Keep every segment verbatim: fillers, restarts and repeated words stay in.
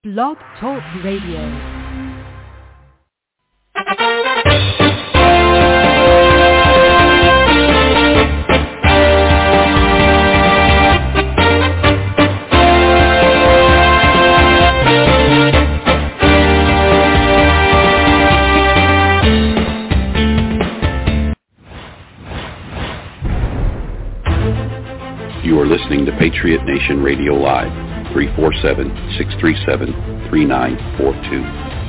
Blog Talk Radio. You are listening to Patriot Nation Radio Live, three four seven, six three seven, three nine four two.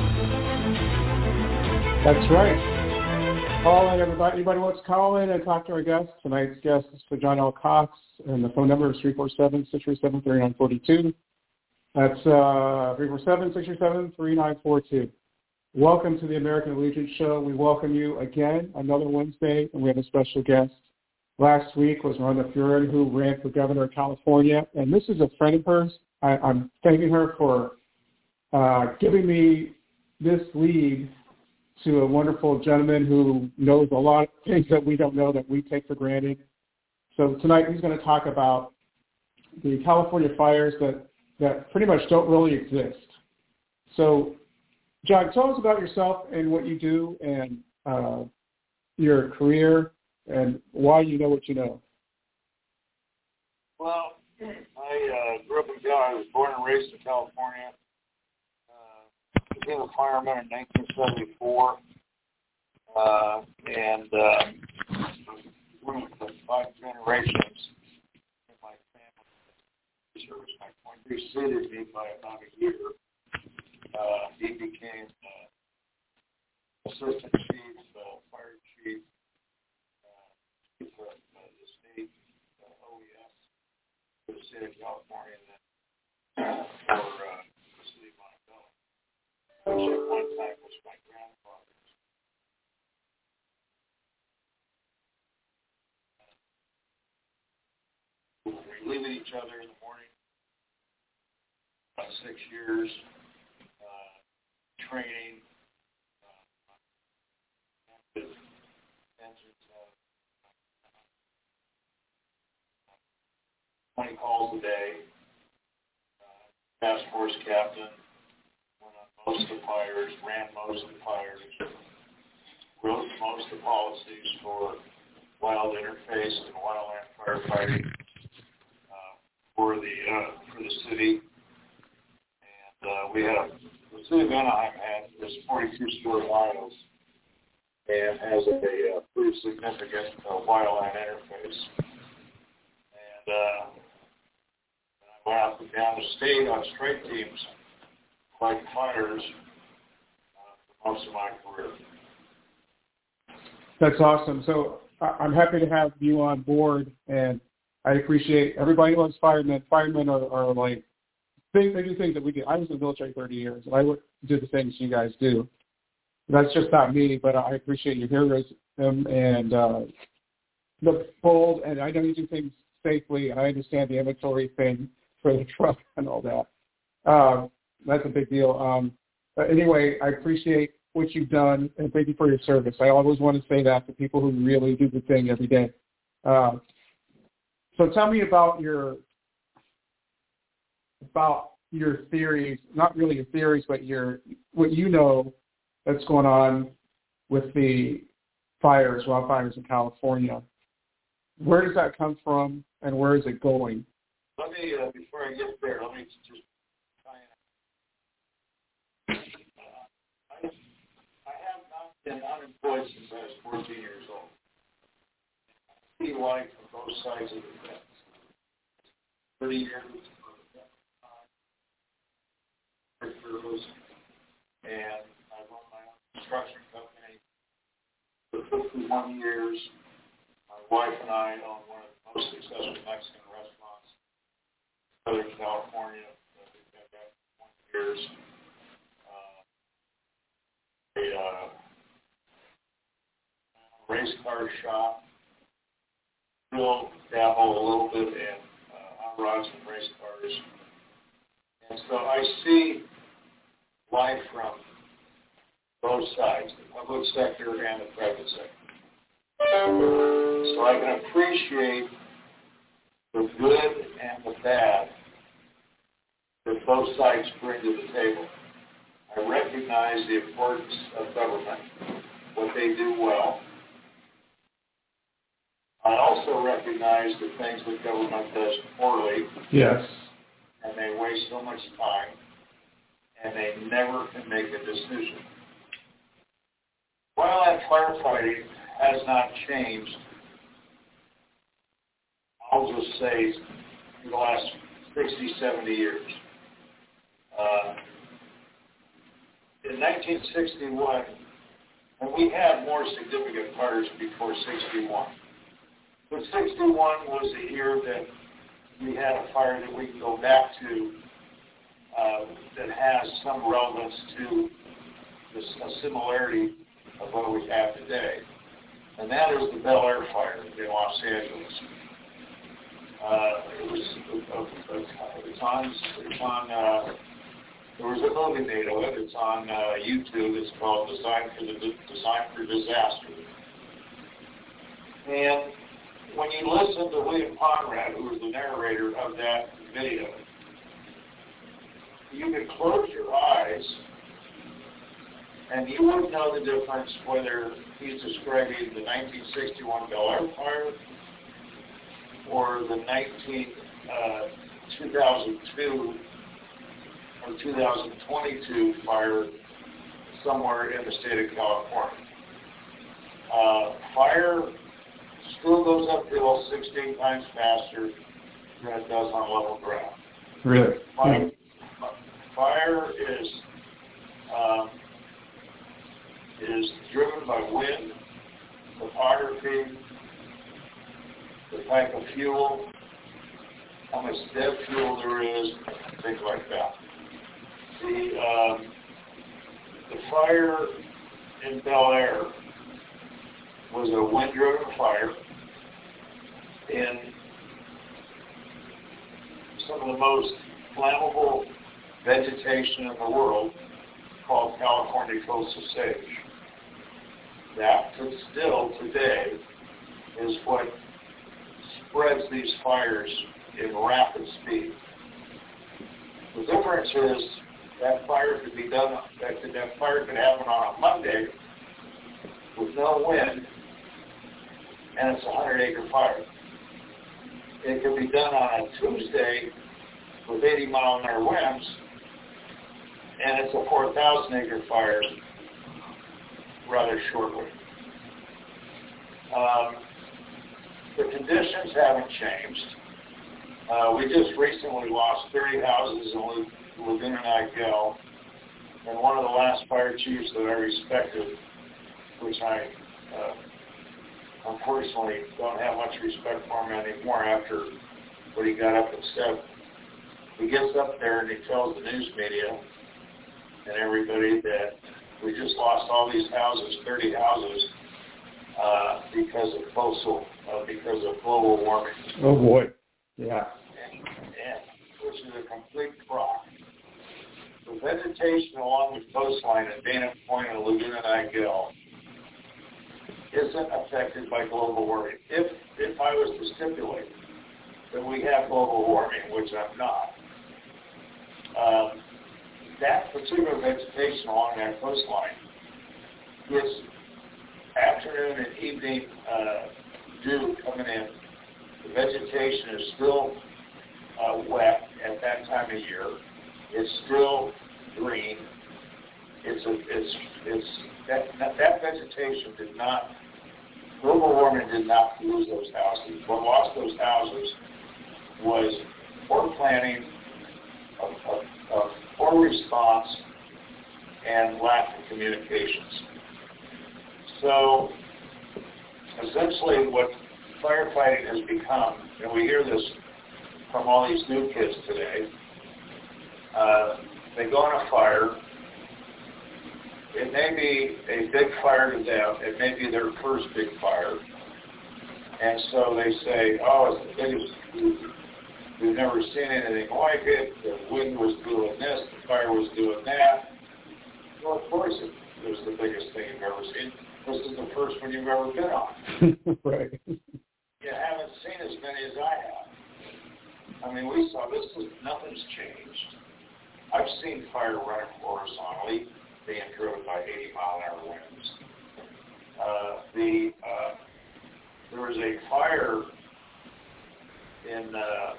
That's right. Call in, everybody. Anybody wants to call in and talk to our guest? Tonight's guest is for John L. Cox, and the phone number is three four seven, six three seven, three nine four two. That's uh, three four seven, six three seven, three nine four two. Welcome to the American Allegiance Show. We welcome you again, another Wednesday, and we have a special guest. Last week was Rhonda Furin, who ran for governor of California, and this is a friend of hers. I, I'm thanking her for uh, giving me this lead to a wonderful gentleman who knows a lot of things that we don't know that we take for granted. So tonight he's going to talk about the California fires that, that pretty much don't really exist. So, John, tell us about yourself and what you do and uh, your career and why you know what you know. Well, I uh, grew up in Cal. I was born and raised in California. Uh, became a fireman in nineteen seventy-four, uh, and uh, one of the five generations in my family service. My point preceded me by about a year. Uh, he became uh, assistant chief, uh, fire chief. For uh, the state uh, O E S for the state of California and then uh, for uh, the city of Montebello, which at one time was my grandfather's. We were relieving each other in the morning, about six years, uh, training, uh, twenty calls a day, uh, task force captain, went on most of the fires, ran most of the fires, wrote most of the policies for wild interface and wildland firefighting uh, for the uh, for the city. And uh, we have, the city of Anaheim has this forty-two square miles and has a, a pretty significant uh, wildland interface. And uh, I went up and down the state on strike teams, fighting fires uh, for most of my career. That's awesome. So I'm happy to have you on board, and I appreciate everybody loves firemen. Firemen are, are like, they, they do things that we do. I was in the military thirty years, and I would do the things you guys do. That's just not me, but I appreciate your heroism and uh, the bold, and I know you do things safely, and I understand the inventory thing for the truck and all that. Uh, that's a big deal. Um, but anyway, I appreciate what you've done, and thank you for your service. I always want to say that to people who really do the thing every day. Uh, so tell me about your about your theories, not really your theories, but your what you know that's going on with the fires, wildfires in California. Where does that come from, and where is it going? Let me, uh, before I get there, let me just try and... Uh, I, I have not been unemployed since I was fourteen years old. I see life from both sides of the fence. thirty years of service, and I run my own construction company for fifty-one years. My wife and I own one of the most successful Mexican restaurants in Southern California. We've been there for twenty years. Uh, a uh, race car shop. Still dabble a little bit in uh, hot rods and race cars. And so I see life from both sides, the public sector and the private sector. So I can appreciate the good and the bad that both sides bring to the table. I recognize the importance of government, what they do well. I also recognize the things that government does poorly. Yes. And they waste so much time, and they never can make a decision. Wildland firefighting has not changed, I'll just say, in the last sixty, seventy years. Uh, in nineteen sixty-one, and we had more significant fires before sixty-one, but sixty-one was the year that we had a fire that we can go back to uh, that has some relevance to this, a similarity of what we have today. And that is the Bel Air fire in Los Angeles. Uh, it was, uh, it's on, it's on uh, there was a movie made of it. It's on uh, YouTube. It's called Design for the Design for Disaster. And when you listen to William Conrad, who was the narrator of that video, you could close your eyes and you wouldn't know the difference whether he's describing the nineteen sixty-one Bel Air fire or the nineteen, uh, two thousand two or two thousand twenty-two fire somewhere in the state of California. Uh, fire still goes uphill sixteen times faster than it does on level ground. Really? Fire, mm-hmm. fire is um, is driven by wind, topography, the type of fuel, how much dead fuel there is, things like that. The um, the fire in Bel Air was a wind-driven fire in some of the most flammable vegetation in the world called California coastal sage. That still today is what spreads these fires in rapid speed. The difference is that fire could be done, that, could, that fire could happen on a Monday with no wind, and it's a hundred acre fire. It can be done on a Tuesday with eighty mile an hour winds, and it's a four thousand acre fire rather shortly. Um, the conditions haven't changed. Uh, we just recently lost thirty houses in Laguna Niguel, and one of the last fire chiefs that I respected, which I uh, unfortunately don't have much respect for him anymore after what he got up and said. He gets up there and he tells the news media and everybody that we just lost all these houses, thirty houses, uh, because of coastal, uh, because of global warming. Oh boy, yeah. And, and which is a complete crock. The vegetation along the coastline at Dana Point and Laguna Niguel isn't affected by global warming. If if I was to stipulate that we have global warming, which I'm not, um, that particular vegetation along that coastline gets afternoon and evening uh, dew coming in. The vegetation is still uh, wet at that time of year. It's still green. It's a, it's it's that that vegetation did not. Global warming did not lose those houses. What lost those houses was poor planning, a, a, a poor response, and lack of communications. So essentially what firefighting has become, and we hear this from all these new kids today, uh, they go on a fire. It may be a big fire to them. It may be their first big fire. And so they say, oh, it's the biggest, we've never seen anything like it. The wind was doing this, the fire was doing that. Well, of course it was the biggest thing you've ever seen. This is the first one you've ever been on. Right. You haven't seen as many as I have. I mean, we saw this, is, nothing's changed. I've seen fire running horizontally, being driven by eighty mile an hour winds. Uh, the uh, there was a fire in uh,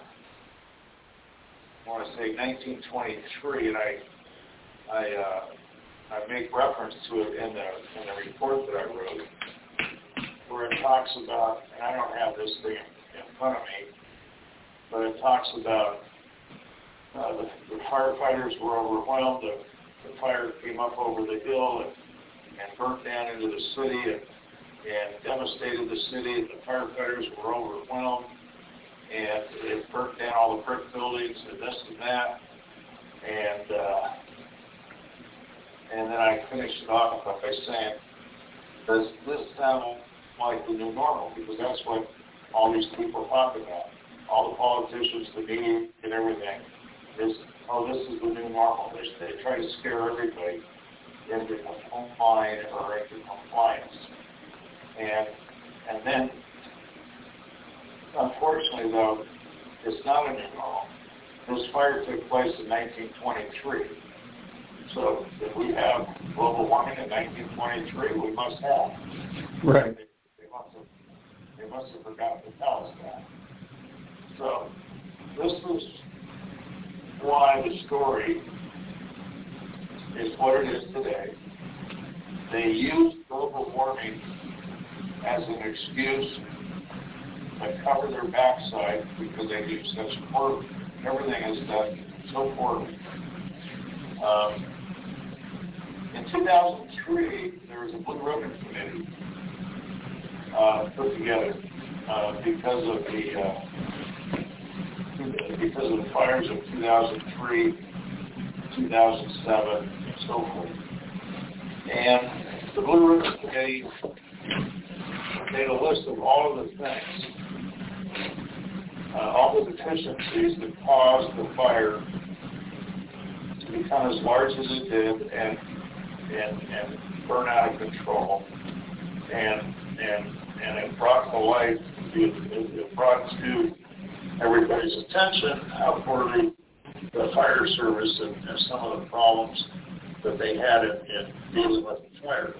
I want to say nineteen twenty-three, and I I uh, I make reference to it in the in the report that I wrote, where it talks about, and I don't have this thing in front of me, but it talks about uh, the, the firefighters were overwhelmed. The, the fire came up over the hill and, and burnt down into the city and, and devastated the city. The firefighters were overwhelmed, and it burnt down all the brick buildings and this and that. And uh, and then I finished it off by saying, does this sound like the new normal? Because that's what all these people talk about. All the politicians, the media, and everything is, oh, this is the new normal. They, they try to scare everybody into compliance or into compliance. And and then, unfortunately, though, it's not a new normal. This fire took place in nineteen twenty-three. So if we have global warming in nineteen twenty-three, we must have. Right. They, they, must have, they must have forgotten to tell us that. So this is why the story is what it is today. They use global warming as an excuse to cover their backside because they do such poor, everything is done so poorly. Um, in two thousand three, there was a Blue Ribbon Committee uh, put together uh, because of the uh, because of the fires of two thousand three, two thousand seven, and so forth. And the Blue Ribbon Committee made a list of all of the things, uh, all the deficiencies that caused the fire to become as large as it did and and, and burn out of control. And and and it brought to light, it, it brought to everybody's attention how poorly the fire service and, and some of the problems that they had in, in dealing with the fire.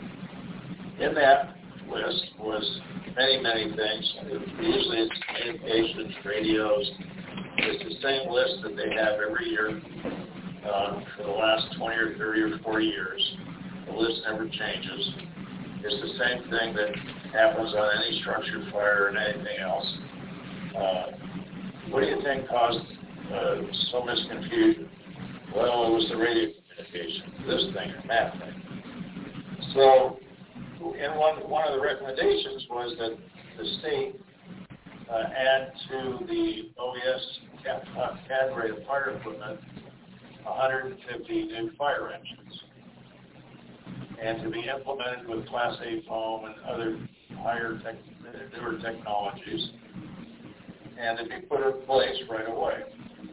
In that list was many, many things. Usually it's communications, radios. It's the same list that they have every year uh, for the last twenty or thirty or forty years. The list never changes. It's the same thing that happens on any structure fire and anything else. Uh, what do you think caused uh, so much confusion? Well, it was the radio communication, this thing and that thing. So, and one, one of the recommendations was that the state uh, add to the O E S cadre of fire equipment one hundred fifty new fire engines, and to be implemented with Class A foam and other higher tech, newer technologies, and to be put in place right away.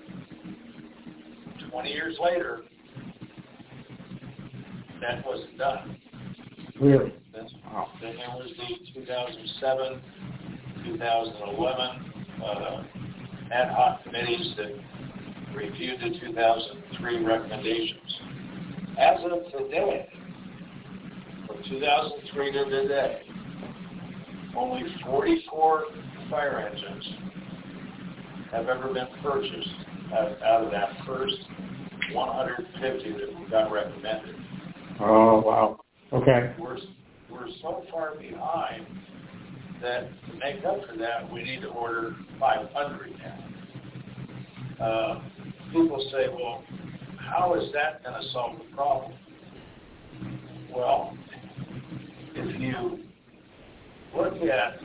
Twenty years later, that wasn't done. Really? Then, wow. Then there was the two thousand seven, two thousand eleven uh, ad hoc committees that reviewed the two thousand three recommendations. As of today, from two thousand three to today, only forty-four fire engines have ever been purchased out, out of that first one hundred fifty that got recommended. Oh, wow. Okay. We're, we're so far behind that to make up for that, we need to order five hundred now. Uh, people say, well, how is that going to solve the problem? Well, if you look at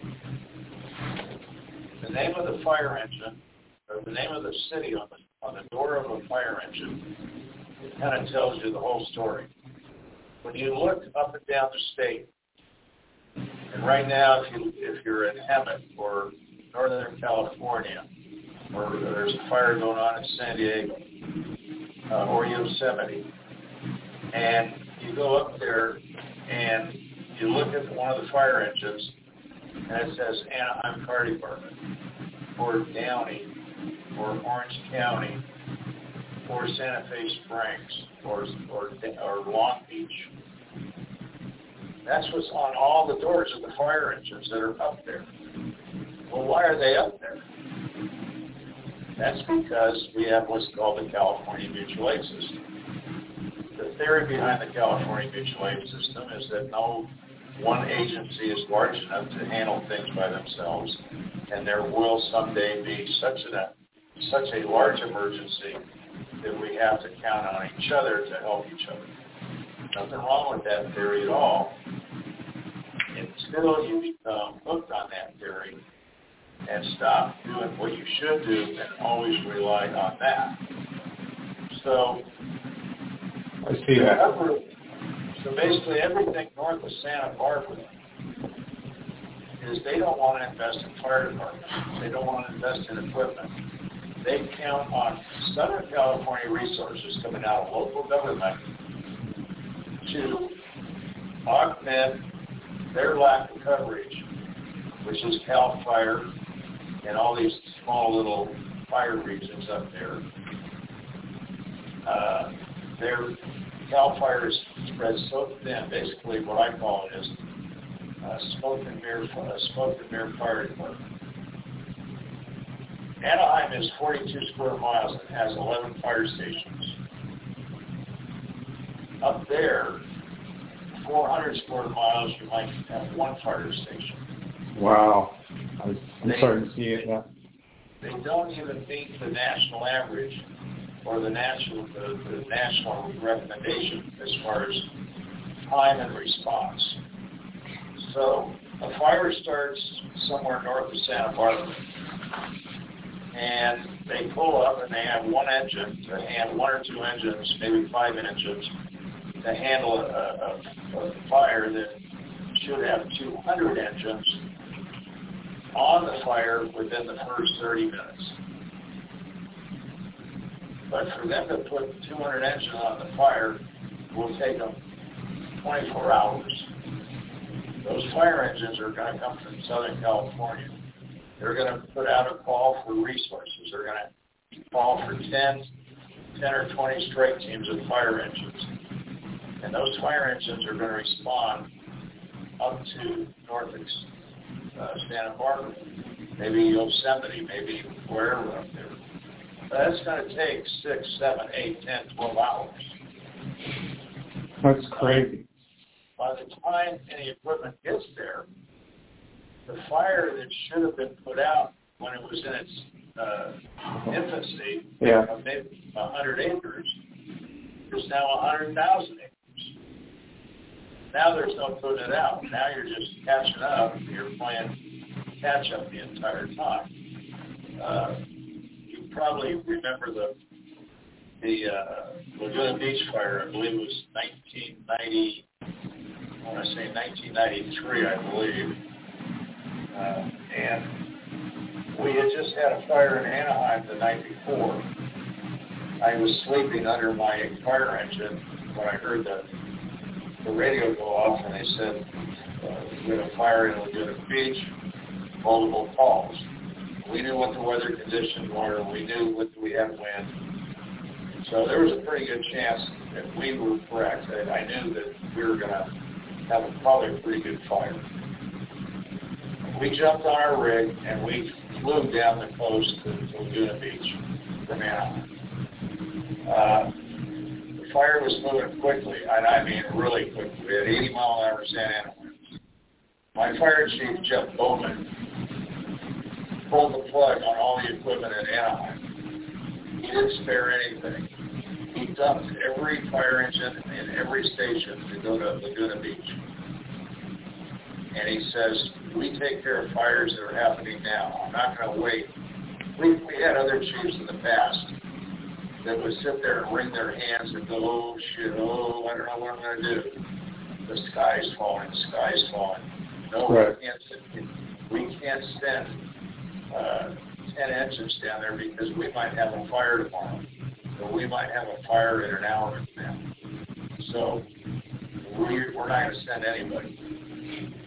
the name of the fire engine, or the name of the city on the, on the door of a fire engine, it kind of tells you the whole story. When you look up and down the state, and right now, if you if you're in Hemet or Northern California, or there's a fire going on in San Diego uh, or Yosemite, and you go up there and you look at one of the fire engines, and it says Anaheim Fire Department, or Downey, or Orange County, or Santa Fe Springs or, or, or Long Beach. That's what's on all the doors of the fire engines that are up there. Well, why are they up there? That's because we have what's called the California Mutual Aid System. The theory behind the California Mutual Aid System is that no one agency is large enough to handle things by themselves, and there will someday be such a, such a large emergency that we have to count on each other to help each other. Nothing wrong with that theory at all, until you become hooked on that theory and stop doing what you should do and always rely on that. So, I see that. Every, so basically everything north of Santa Barbara is they don't want to invest in fire departments. They don't want to invest in equipment. They count on Southern California resources coming out of local government to augment their lack of coverage, which is CAL FIRE and all these small little fire regions up there. Uh, their CAL FIRE is spread so thin. Basically, what I call it is uh, smoke and mirror, uh, smoke and mirror fire department. Anaheim is forty-two square miles and has eleven fire stations. Up there, four hundred square miles, you might have one fire station. Wow. I'm They- starting to see it now. They don't even meet the national average or the national the, the national recommendation as far as time and response. So a fire starts somewhere north of Santa Barbara, and they pull up and they have one engine to handle one or two engines, maybe five engines, to handle a, a, a fire that should have two hundred engines on the fire within the first thirty minutes. But for them to put two hundred engines on the fire will take them twenty-four hours. Those fire engines are going to come from Southern California. They're going to put out a call for resources. They're going to call for ten, ten or twenty strike teams of fire engines. And those fire engines are going to respond up to north of uh, Santa Barbara, maybe Yosemite, maybe wherever up there. But that's going to take six, seven, eight, ten, twelve hours. That's crazy. By the time any equipment gets there, the fire that should have been put out when it was in its uh, infancy, Yeah. of maybe one hundred acres, is now one hundred thousand acres. Now there's no putting it out. Now you're just catching up. You're playing catch up the entire time. Uh, you probably remember the the uh, Laguna Beach fire. I believe it was nineteen ninety. I want to say nineteen ninety-three, I believe. Uh, and we had just had a fire in Anaheim the night before. I was sleeping under my fire engine when I heard the the radio go off, and they said uh, we had a fire in Laguna Beach, multiple calls. We knew what the weather conditions were. We knew what we had wind. So there was a pretty good chance that we were correct. That I knew that we were going to have a, probably a pretty good fire. We jumped on our rig, and we flew down the coast to, to Laguna Beach from Anaheim. Uh, the fire was moving quickly, and I mean really quickly. We had eighty mile an hour Santa Ana winds. My fire chief, Jeff Bowman, pulled the plug on all the equipment in Anaheim. He didn't spare anything. He dumped every fire engine in every station to go to Laguna Beach. And he says, we take care of fires that are happening now. I'm not going to wait. We, we had other chiefs in the past that would sit there and wring their hands and go, oh, shit, oh, I don't know what I'm going to do. The sky's falling, the sky's falling. No, right. we can't sit, we can't send uh, ten engines down there because we might have a fire tomorrow, or we might have a fire in an hour from now. So we're, we're not going to send anybody.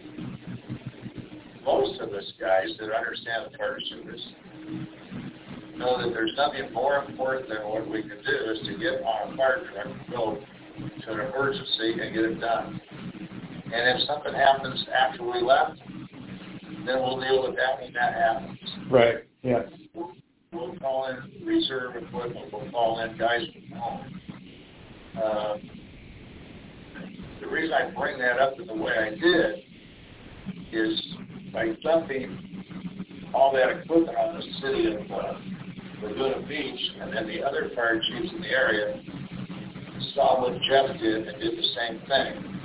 Most of us guys that understand the fire service know that there's nothing more important than what we can do is to get on a fire truck and go to an emergency and get it done. And if something happens after we left, then we'll deal with that when that happens. Right, yes. We'll, we'll call in reserve equipment. We'll call in guys from home. Uh, the reason I bring that up in the way I did is by dumping all that equipment on the city of uh, Laguna Beach, and then the other fire chiefs in the area saw what Jeff did and did the same thing.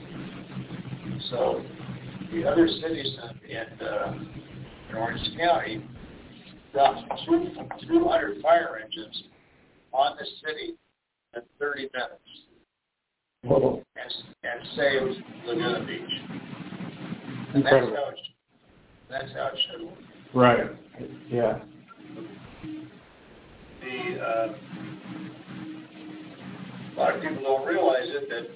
So the other cities in, in, uh, in Orange County dumped two hundred fire engines on the city in thirty minutes. Whoa. And, and saved Laguna Beach. And Incredible. that's how it, that's how it should work. Right. Yeah. The, uh, a lot of people don't realize it, that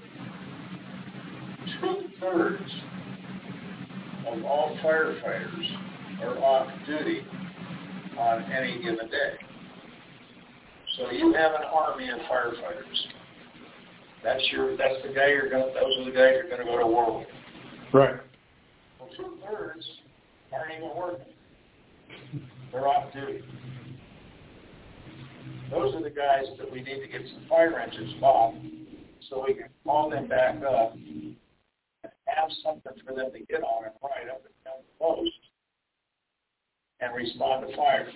two-thirds of all firefighters are off duty on any given day. So you have an army of firefighters. That's your. That's the guy you're going. Those are the guys you're going to go to war with. Right. Well, two-thirds aren't even working. They're off duty. Those are the guys that we need to get some fire engines off so we can call them back up and have something for them to get on and ride up and down the coast and respond to fires.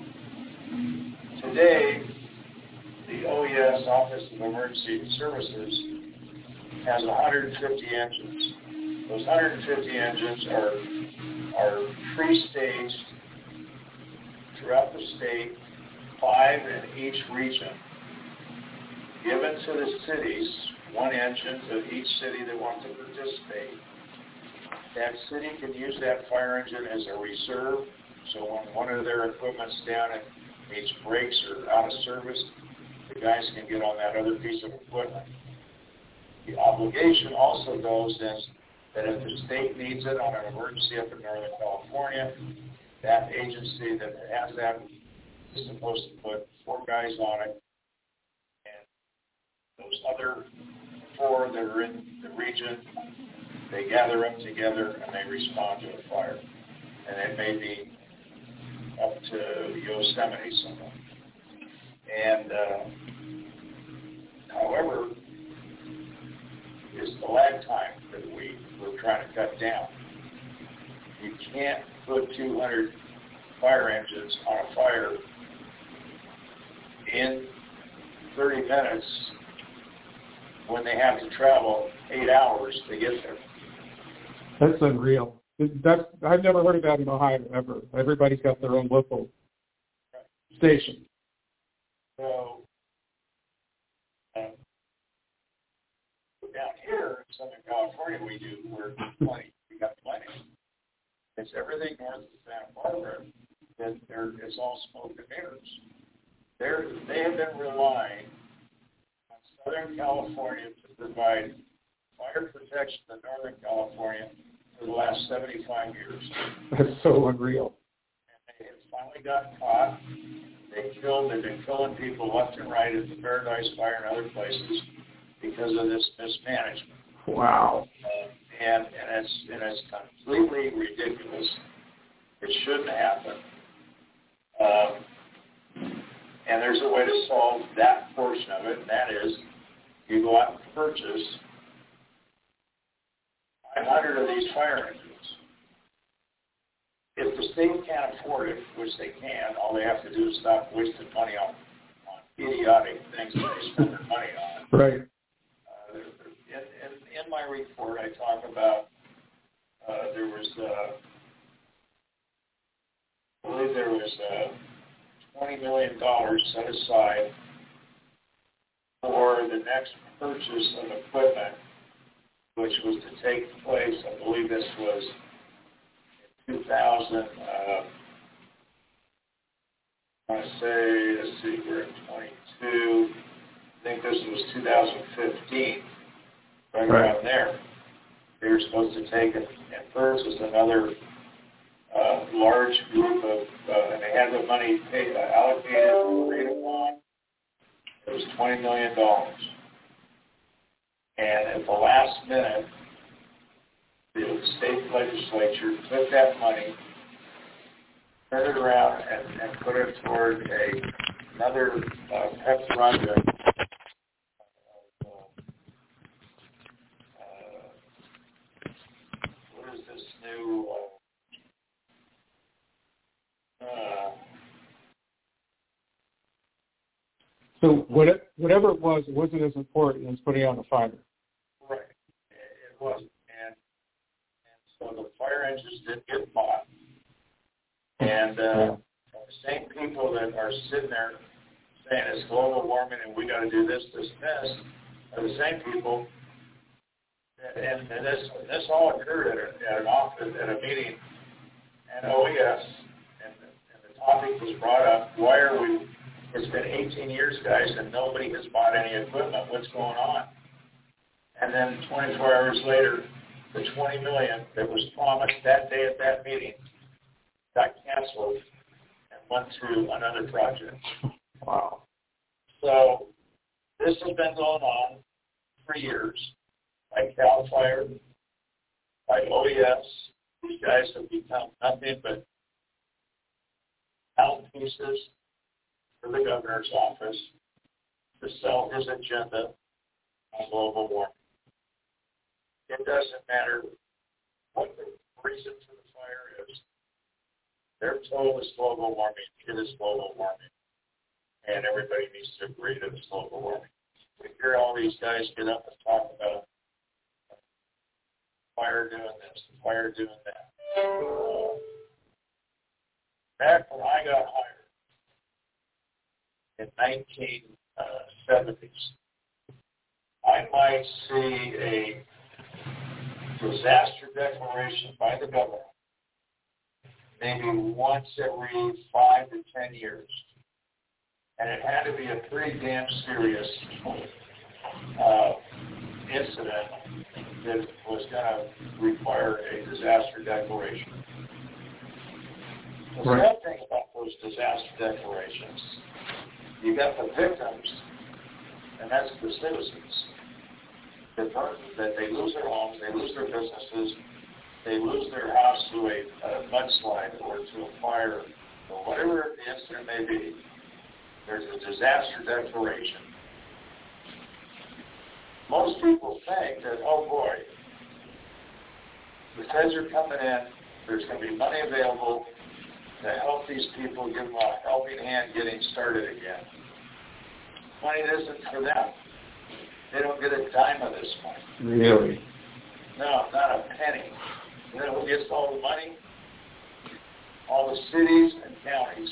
Today, the O E S, Office of Emergency Services, has one hundred fifty engines. Those one hundred fifty engines are, are pre-staged throughout the state, five in each region, given to the cities, one engine to each city that wants to participate. That city can use that fire engine as a reserve, so when one of their equipment's down and needs brakes or out of service, the guys can get on that other piece of equipment. The obligation also goes is that if the state needs it on an emergency up in Northern California, that agency that has that is supposed to put four guys on it, and those other four that are in the region, they gather up together and they respond to a fire. And it may be up to Yosemite somewhere. And uh, however, it's the lag time that we, we're trying to cut down. You can't put two hundred fire engines on a fire in thirty minutes when they have to travel eight hours to get there. That's unreal. That's, I've never heard of that in Ohio ever. Everybody's got their own local station. So uh, down here in Southern California, we do, we're plenty, we got plenty. It's everything north of Santa Barbara that there it's all smoke and mirrors. They're, they have been relying on Southern California to provide fire protection in Northern California for the last seventy-five years. That's so unreal. And they have finally got caught. They killed, they've been killing people left and right at the Paradise Fire and other places because of this mismanagement. Wow. Uh, and, and, it's, and it's completely ridiculous. It shouldn't happen. Um, and there's a way to solve that portion of it, and that is you go out and purchase five hundred of these fire engines. If the state can't afford it, which they can, all they have to do is stop wasting money on, on idiotic things that they spend their money on. Right. Uh, in, in, in my report, I talk about uh, there was, uh, I believe there was uh, twenty million dollars set aside for the next purchase of equipment, which was to take place, I believe this was in two thousand, uh, I want to say, let's see, we're in twenty-two, I think this was two thousand fifteen, right, right around there. They were supposed to take it and purchase another uh, large group of, uh, and they had the money paid, uh, allocated, agreed upon. It was twenty million dollars. And at the last minute, the state legislature took that money, turned it around, and, and put it toward a, another uh, pet project. Uh, uh, what is this new... Uh, uh, So what it, whatever it was, it wasn't as important as putting on the fire. right. It wasn't. And, and so the fire engines didn't get bought. And uh, Yeah. the same people that are sitting there saying it's global warming and we got to do this, this, and this, are the same people. That, and, and this this all occurred at, a, at an office, at a meeting, and O E S, and the, and the topic was brought up, why are we, it's been eighteen years, guys, and nobody has bought any equipment. What's going on? And then twenty-four hours later, the twenty million dollars that was promised that day at that meeting got canceled and went through another project. Wow. So this has been going on for years by CAL FIRE, by O E S. These guys have become nothing but mouthpieces for the governor's office to sell his agenda on global warming. It doesn't matter what the reason for the fire is. They're told it's global warming. It is global warming. And everybody needs to agree that it's global warming. We hear all these guys get up and talk about fire doing this, the fire doing that. Uh, back when I got hired, in nineteen seventies, I might see a disaster declaration by the government maybe once every five to ten years. And it had to be a pretty damn serious uh, incident that was going to require a disaster declaration. The Right. sad thing about those disaster declarations, you got the victims, and that's the citizens, that, burn, that they lose their homes, they lose their businesses, they lose their house to a, a mudslide or to a fire, or whatever the incident may be. There's a disaster declaration. Most people think that, oh boy, the feds are coming in, there's going to be money available to help these people, give them a helping hand getting started again. Money isn't for them. They don't get a dime of this money. Really? No, not a penny. You know who gets all the money? All the cities and counties.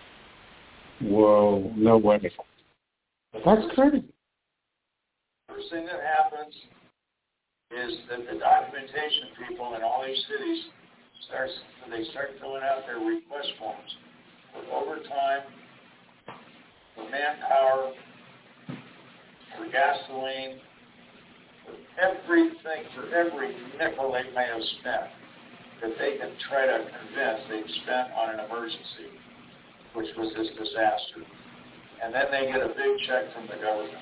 Whoa, no way. That's crazy. First thing that happens is that the documentation people in all these cities starts they start filling out their request forms for overtime, for manpower, for gasoline, for everything, for every nickel they may have spent that they can try to convince they've spent on an emergency, which was this disaster. And then they get a big check from the government.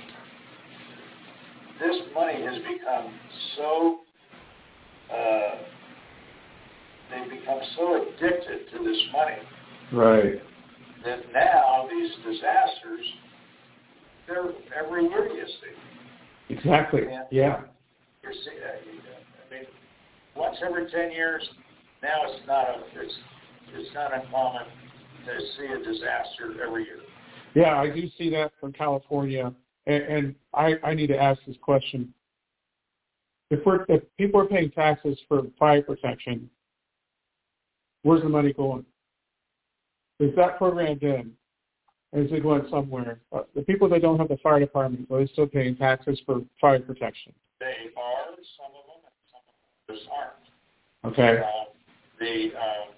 This money has become so, uh, they've become so addicted to this money. Right. That now these disasters, they're every year, you see. Exactly. And yeah. You're seeing, I mean, once every ten years, now it's not a, it's, it's not uncommon to see a disaster every year. Yeah, I do see that from California, and, and I, I need to ask this question. If we're if people are paying taxes for fire protection, where's the money going? Is that programmed in? Is it going somewhere? Uh, the people that don't have the fire department, are they still paying taxes for fire protection? They are, some of them, and some of them just aren't. Okay. Uh, the um,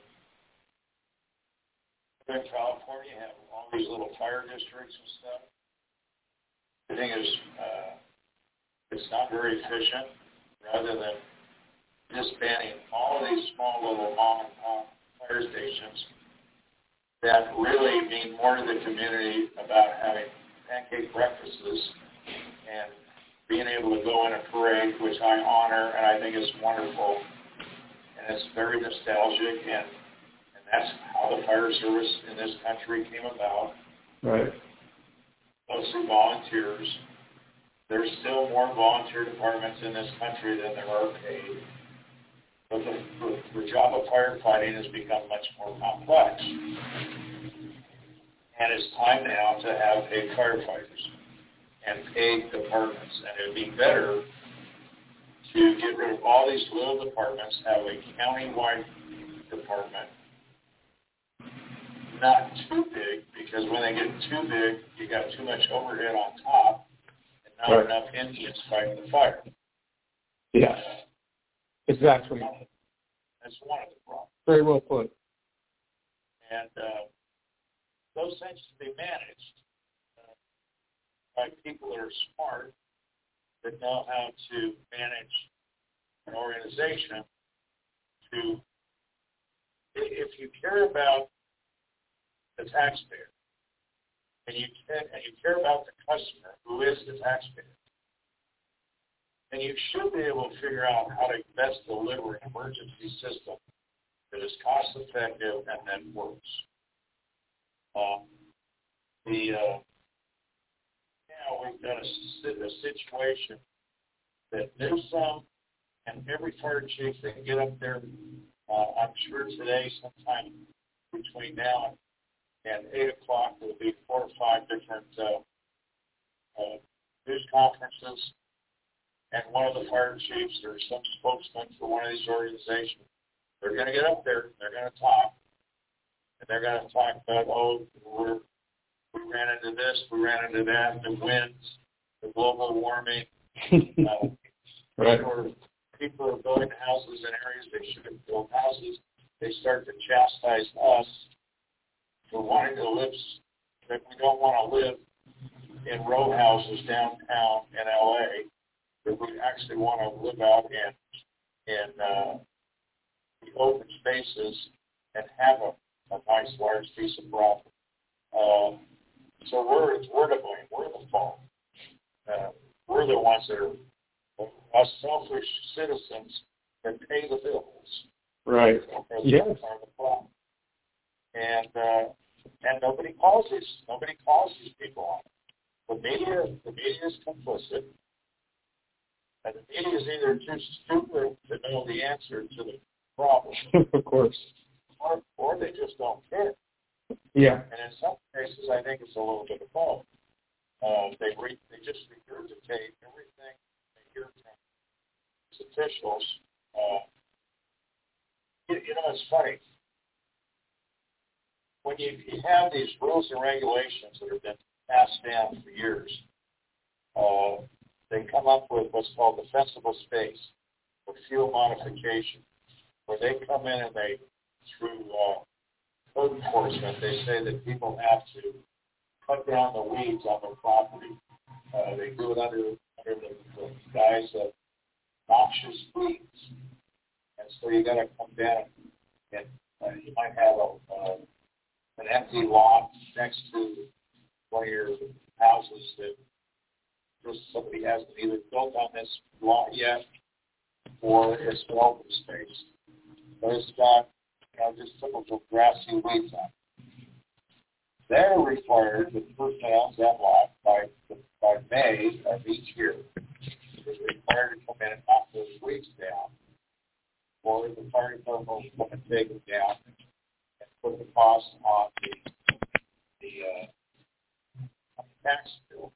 in California, you have all these little fire districts and stuff. The thing is, uh, it's not very efficient. Rather than disbanding all of these small little mom and pop fire stations that really mean more to the community about having pancake breakfasts and being able to go in a parade, which I honor and I think is wonderful. And it's very nostalgic, and, and that's how the fire service in this country came about. Right. Mostly volunteers. There's still more volunteer departments in this country than there are paid. But the, the, the job of firefighting has become much more complex. And it's time now to have paid firefighters and paid departments. And it would be better to get rid of all these little departments, have a county-wide department, not too big, because when they get too big, you got too much overhead on top and not right. enough Indians fighting the fire. Yes. Exactly. That's one of the problems. Very well put. And uh, those things to be managed uh, by people that are smart, that know how to manage an organization. To, if you care about the taxpayer, and you care, and you care about the customer, who is the taxpayer, then you should be able to figure out how to best deliver an emergency system that is cost-effective and that works. Um, the uh, now we've got a, a situation that Newsom and every fire chief that can get up there, uh, I'm sure today, sometime between now and eight o'clock, there will be four or five different uh, uh, news conferences. And one of the fire chiefs or some spokesman for one of these organizations, they're going to get up there, they're going to talk, and they're going to talk about, oh, we're, we ran into this, we ran into that, the winds, the global warming. Uh, right. People are, people are building houses in areas they shouldn't build houses. They start to chastise us for wanting to live, that we don't want to live in row houses downtown in L A, that we actually want to live out in in uh, the open spaces and have a, a nice large piece of property. Uh, so we're we're to blame. We're the fault. Uh, we're the ones that are us selfish citizens that pay the bills. Right. Yes. Are the problem. And uh, and nobody calls these nobody calls these people on it. The media the media is complicit. And the media is either too stupid to know the answer to the problem, of course, or, or they just don't care. Yeah. And in some cases, I think it's a little bit of both. Uh, they re- they just regurgitate everything they hear from these officials. Uh, you, you know, it's funny. When you, you have these rules and regulations that have been passed down for years, uh, they come up with what's called defensible space or fuel modification, where they come in and they, through uh, code enforcement, they say that people have to cut down the weeds on their property. Uh, they do it under, under the, the guise of noxious weeds. And so you got to come down and uh, you might have a, uh, an empty lot next to one of your houses that just somebody hasn't either built on this lot yet or it's an open space. But it's got, you know, just typical grassy weeds on it. They're required, the person that owns that lot, by, by May of each year, is required to come in and knock those weeds down, or the fire department will come and take them down and put the cost on the, the, uh, on the tax bill.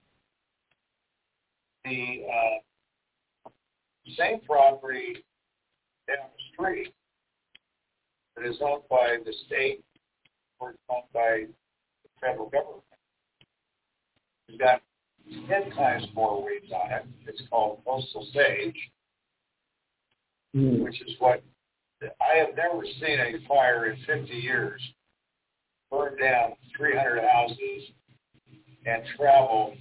The uh, same property down the street that is owned by the state or it's owned by the federal government has got ten times more weeds on it. It's called coastal sage, mm. which is what I have never seen a fire in fifty years burn down three hundred houses and travel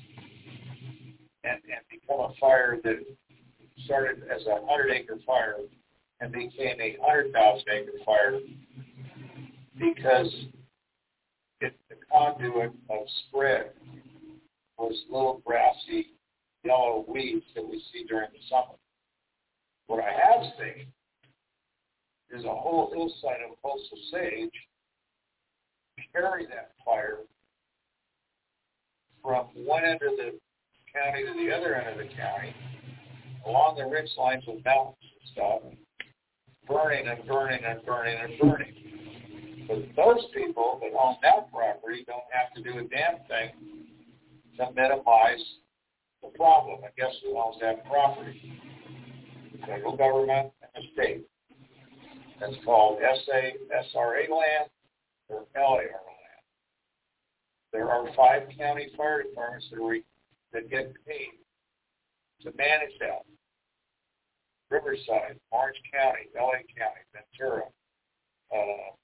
and, and become a fire that started as a hundred acre fire and became a hundred thousand acre fire because it, the conduit of spread was little grassy yellow weeds that we see during the summer. What I have seen is a whole hillside of coastal sage carry that fire from one end of the county to the other end of the county, along the ridge lines of mountains and stuff, burning and burning and burning and burning. But those people that own that property don't have to do a damn thing to minimize the problem. And guess who owns that property? The federal government and the state. That's called S A S R A land or L A R land. There are five county fire departments that, are, that get paid to manage that. Riverside, Orange County, L A County, Ventura. Uh,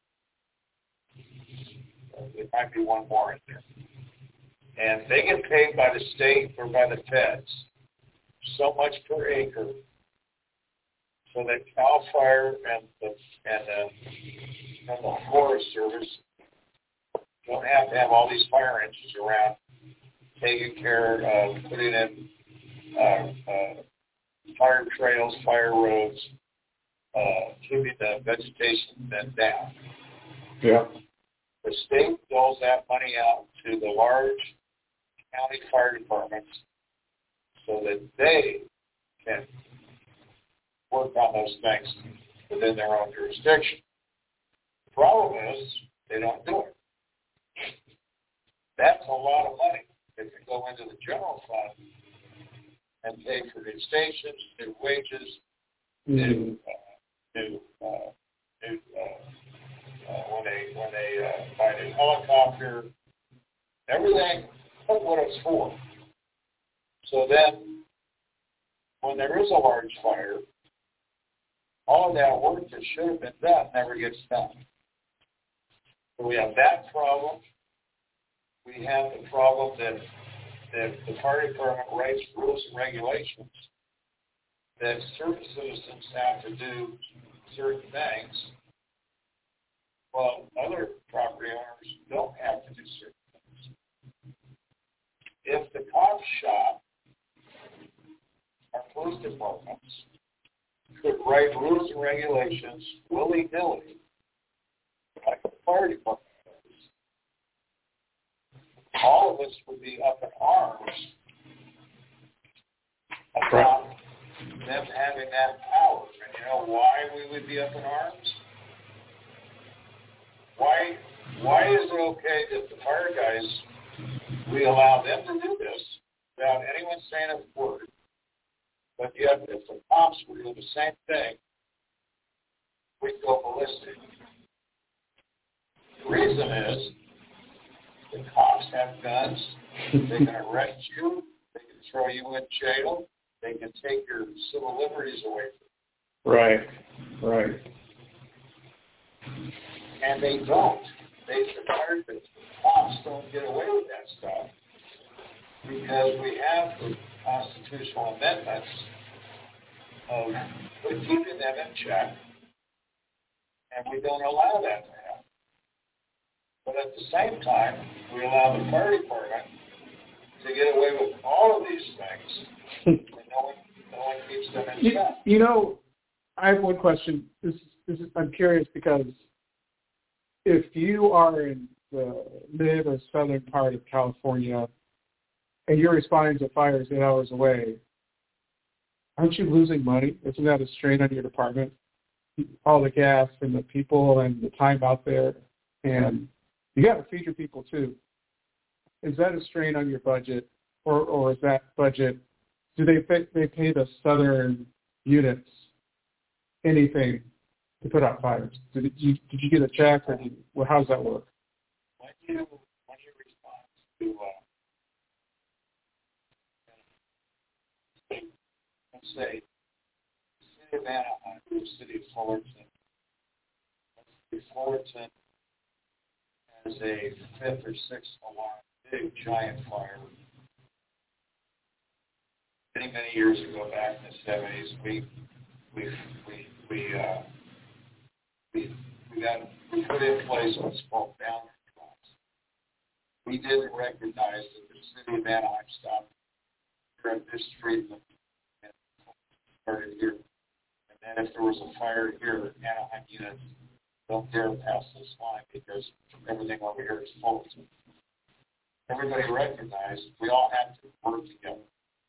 there might be one more in there. And they get paid by the state or by the feds so much per acre, so that CAL FIRE and the and the, and the Forest Service don't have to have all these fire engines around taking care of putting in uh, uh, fire trails, fire roads, uh, keeping the vegetation then down. Yeah. The state doles that money out to the large county fire departments so that they can work on those things within their own jurisdiction. The problem is they don't do it. That's a lot of money that can go into the general fund and pay for new stations, new wages, mm-hmm. new, uh, new, uh, new uh, uh, when they when they uh, buy a new helicopter, everything. That's what it's for. So then, when there is a large fire, all of that work that should have been done never gets done. So we have that problem. We have the problem that, that the fire department writes rules and regulations that certain citizens have to do certain things, while other property owners don't have to do certain things. If the cop shop, our police departments, could write rules and regulations willy-nilly, like the fire department does, all of us would be up in arms about them having that power. And you know why we would be up in arms? Why, why is it okay that the fire guys, we allow them to do this without anyone saying a word? But yet, if the cops were doing the same thing, we'd go ballistic. The reason is the cops have guns. They can arrest you. They can throw you in jail. They can take your civil liberties away from you. Right, right. And they don't. They've declared that cops don't get away with that stuff because we have the constitutional amendments of keeping them in check, and we don't allow that to happen. But at the same time, we allow the fire department to get away with all of these things, and no one, no one keeps them in you, check. You know, I have one question. This, this is, I'm curious because if you are in the mid or southern part of California and you're responding to fires eight hours away, aren't you losing money? Isn't that a strain on your department? All the gas and the people and the time out there, and you got to feed your people too. Is that a strain on your budget, or or is that budget? Do they pay, they pay the southern units anything to put out fires? Did you did you get a check, or did you, well, how does that work? When you when you respond to uh, let's say, the city of Anaheim, the city of Fullerton. The Fullerton has a fifth or sixth alarm, big giant fire. Many, many years ago, back in the seventies, we we we we uh, we we got we put in place what's called boundary crops. We didn't recognize that the city of Anaheim stopped here at this street and started here. And then if there was a fire here, Anaheim units don't dare pass this line because everything over here is full. Everybody recognized we all had to work together.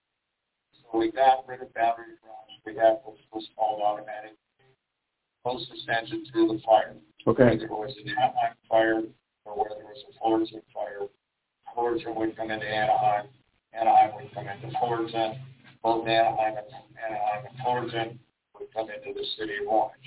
So we got rid of boundary crops. We got what was called automatic closest engine to the fire. Okay. Whether it was an Anaheim fire or whether it was a Fullerton fire, Fullerton would come into Anaheim, Anaheim would come into Fullerton, both Anaheim and Anaheim and Fullerton would come into the city of Orange.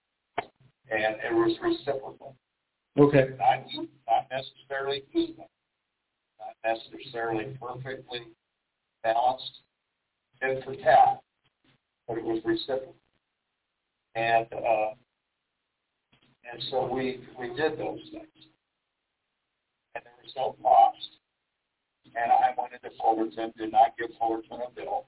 And it was reciprocal. Okay. Not, not necessarily even, not necessarily perfectly balanced in for tat, but it was reciprocal. And uh, and so we we did those things. And there was no cost. And I went into Fullerton, did not give Fullerton a bill.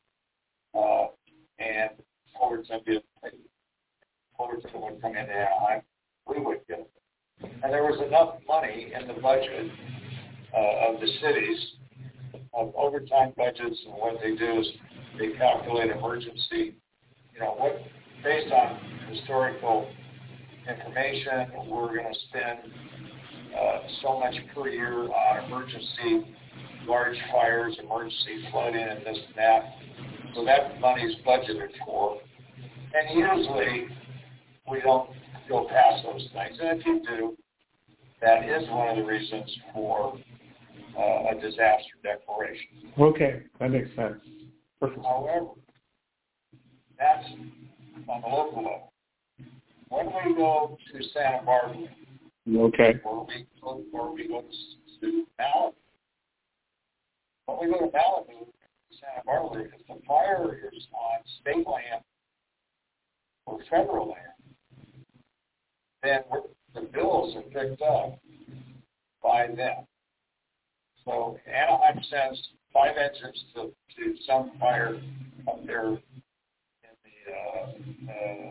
Uh, and Fullerton did pay. Fullerton would come into Anaheim, we would get it. And there was enough money in the budget uh, of the cities, of overtime budgets, and what they do is they calculate emergency, you know, what based on historical information, we're going to spend uh, so much per year on emergency large fires, emergency flooding, and this and that. So that money is budgeted for. And usually we don't go past those things. And if you do, that is one of the reasons for uh, a disaster declaration. Okay, that makes sense. Perfect. However, that's on the local level. When we go to Santa Barbara, okay, or we go, or we go to Malibu, when we go to Malibu, Santa Barbara, if the fire is on state land or federal land, then we're, the bills are picked up by them. So Anaheim sends five engines to, to some fire up there in the uh, uh,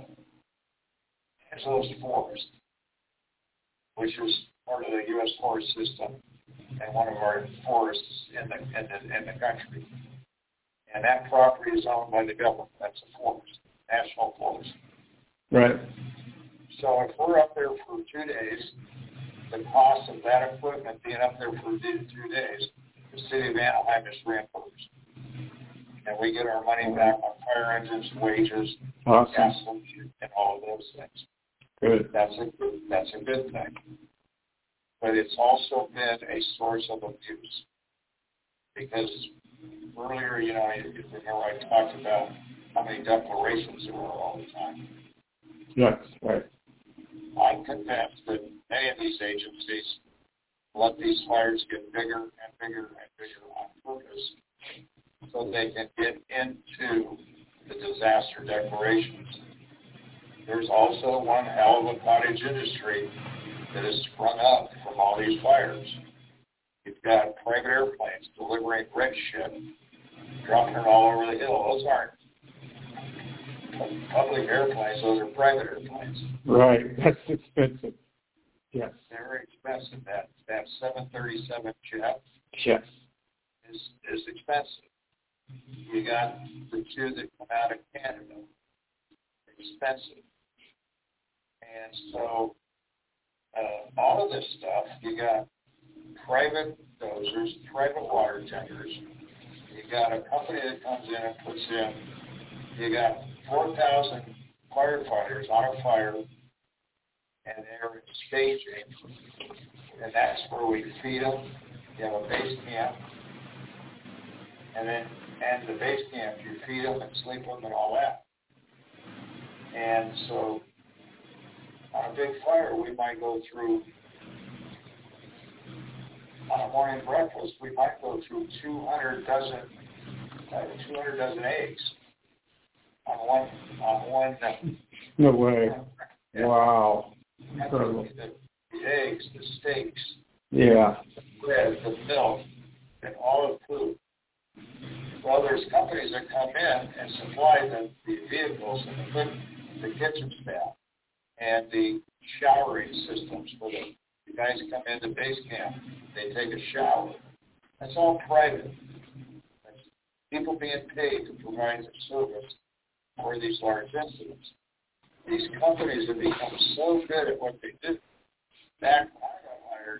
Angeles Forest, which is part of the U S Forest System and one of our forests in the, in the, in the country. And that property is owned by the government. That's a forest, national forest. Right. So if we're up there for two days, the cost of that equipment being up there for two days, the city of Anaheim is reimbursed. And we get our money back on fire engines, wages, awesome. gasoline, and all of those things. Good. That's a good, that's a good thing. But it's also been a source of abuse. Because earlier, you know, you remember I talked about how many declarations there were all the time. Yes, right. I'm convinced that many of these agencies let these fires get bigger and bigger and bigger on purpose so they can get into the disaster declarations. There's also one hell of a cottage industry that has sprung up from all these fires. You've got private airplanes delivering red shit, dropping it all over the hill. Those aren't public airplanes, those are private airplanes. Right, that's expensive. Yes. Very expensive. That that seven thirty-seven jet yes. is is expensive. You got the two that come out of Canada, expensive. And so uh, all of this stuff, you got private dozers, private water tankers. You got a company that comes in and puts in. You got four thousand firefighters on a fire, and they're staging, and that's where we feed them. You have a base camp, and then and the base camp, you feed them and sleep them and all that. And so on a big fire, we might go through, on a morning breakfast, we might go through two hundred dozen, uh, two hundred dozen eggs on one, on one. Uh, no way. Yeah. Wow. Incredible. The, the eggs, the steaks, yeah, the bread, the milk, and all the food Well, there's companies that come in and supply the, the vehicles and the, cook, the kitchen staff and the showering systems for the, the guys come into base camp. They take a shower. That's all private. That's people being paid to provide the service for these large incidents. These companies have become so good at what they do. Back when I got hired,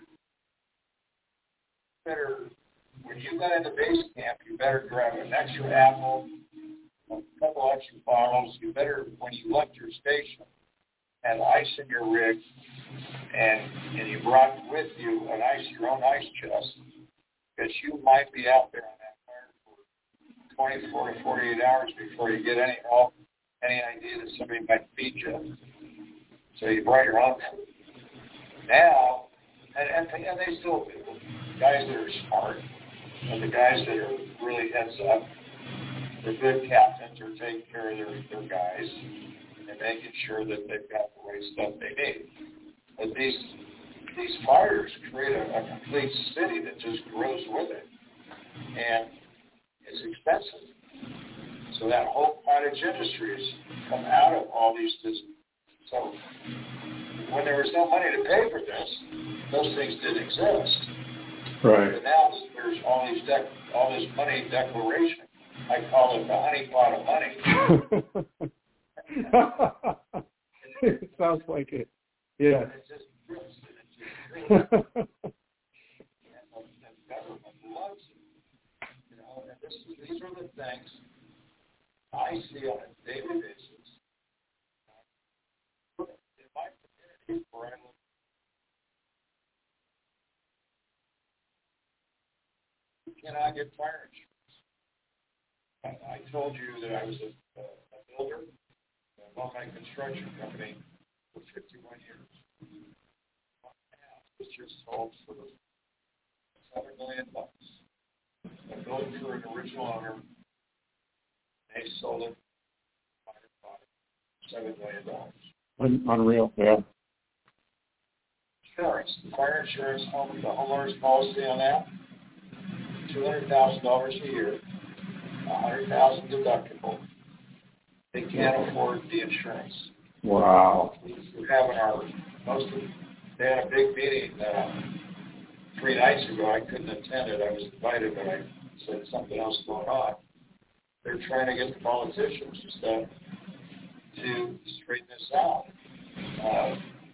better when you got into base camp, you better grab an extra apple, a couple extra bottles. You better, when you left your station, have ice in your rig, and and you brought with you an ice, your own ice chest, because you might be out there on that fire for twenty-four to forty-eight hours before you get any help, any idea that somebody might feed you. So you brought your own food. Now, and, and, and they still do. Guys that are smart, and the guys that are really heads up, the good captains are taking care of their, their guys and making sure that they've got the right stuff they need. But these these fires create a, a complete city that just grows with it, and it's expensive. So that whole cottage industry has come out of all these. So when there was no money to pay for this, those things didn't exist. Right. But now there's all these dec- all this money declaration. I call it the honey pot of money. It sounds like it. Yeah. And it just drips and it just drips. and, the, and the government loves it. You know, and this is, these are the things I see on a daily basis. In my community where I live, you cannot get fire insurance. I, I told you that I was a, a, a builder, a multi-construction company for fifty-one years. My house was just sold for seven million bucks. I built it for an original owner. They sold it for seven million dollars. Unreal, yeah. Insurance, the fire insurance, home, the homeowner's policy on that, two hundred thousand dollars a year, one hundred thousand dollars deductible. They can't afford the insurance. Wow. We're having our, most of, they had a big meeting uh, three nights ago. I couldn't attend it. I was invited, but I said something else going on. They're trying to get the politicians and stuff to straighten this out. Uh,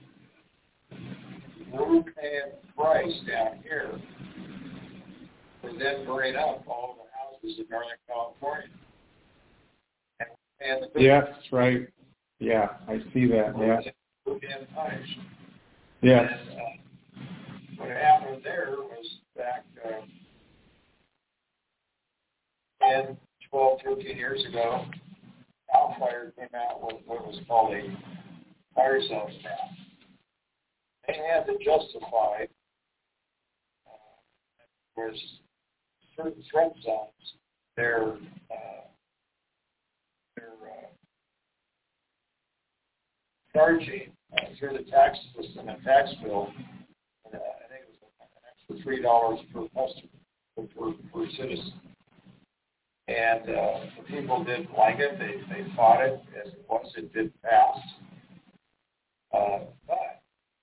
we're paying a price down here for them burning up all of the houses in Northern California. And, and the yeah, that's right. Yeah, I see that. We're yeah. Being, we're being punished. Yes. And, uh, what happened there was back uh, ten, twelve, thirteen years ago, CAL FIRE came out with what was called a fire zone map. They had to justify uh, was certain threat zones, their uh, their uh, charging uh, through the tax system and tax bill. And, uh, I think it was an extra three dollars per customer per, per citizen. And uh, the people didn't like it. They they fought it as it was. It didn't pass. Uh, but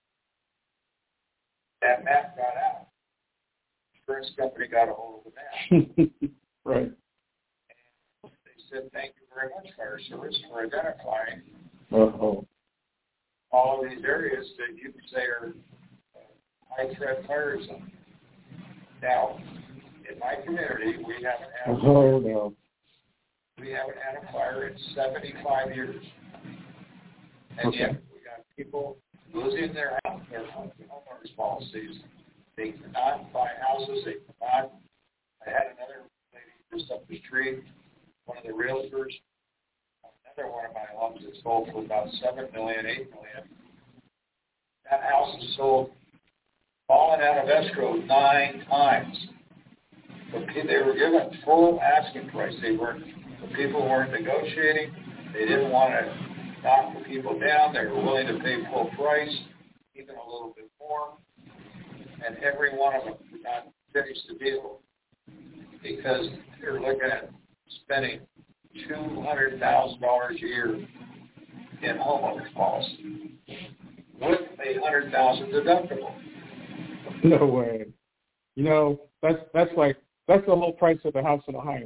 that map got out. The insurance company got a hold of the map. Right. And they said, "Thank you very much, Fire Service, for identifying Uh-oh. all of these areas that you could say are uh, high threat fire zones." Now, in my community, we haven't had Oh, no. we haven't had a fire in seventy-five years, and Okay. yet we got people losing their house, their homeowners policies. They cannot buy houses. They cannot. I had another lady just up the street, one of the realtors, another one of my homes that sold for about seven million, eight million. That house is sold, fallen out of escrow nine times. But they were given full asking price. They weren't. The people weren't negotiating. They didn't want to knock the people down. They were willing to pay full price, even a little bit more. And every one of them could not finish the deal because they're looking at spending two hundred thousand dollars a year in homeowners policy with a one hundred thousand dollars deductible. No way. You know, that's that's like that's the whole price of the house in Ohio.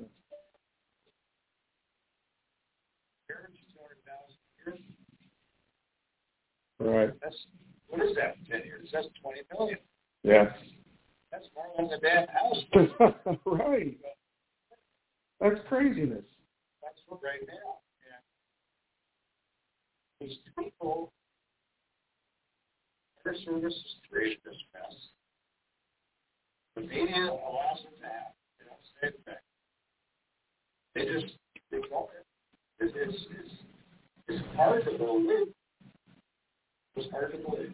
two hundred thousand dollars a year? Right. That's, what is that in ten years? That's twenty million Yeah. dollars. That's more than the damn house. Right. That's craziness. That's what right now. Yeah. These people, their service has created this mess. The media allows them to have. They don't say anything. They just ignore it. It's, it's, it's, it's hard to believe. It's hard to believe.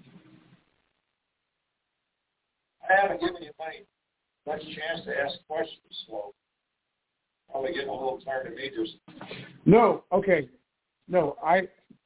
I haven't given you much, much chance to ask questions, so probably getting a little tired of me just. No, okay. No, I.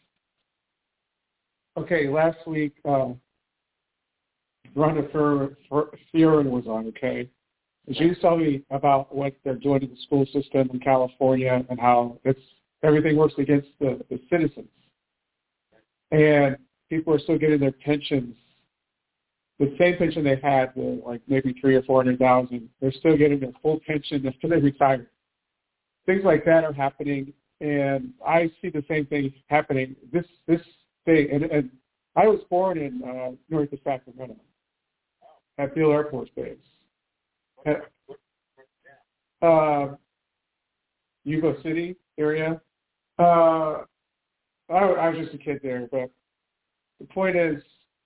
Okay, last week, uh, Rhonda Fearon was on, okay? And she was telling me about what they're doing to the school system in California and how it's everything works against the, the citizens. And people are still getting their pensions, the same pension they had, the, like maybe three or four hundred thousand. They're still getting their full pension after they retire. Things like that are happening, and I see the same thing happening. This this thing, and, and I was born in uh, north of Sacramento at Beale Air Force Base. At, uh, Yuba City area. Uh, I, I was just a kid there, but the point is,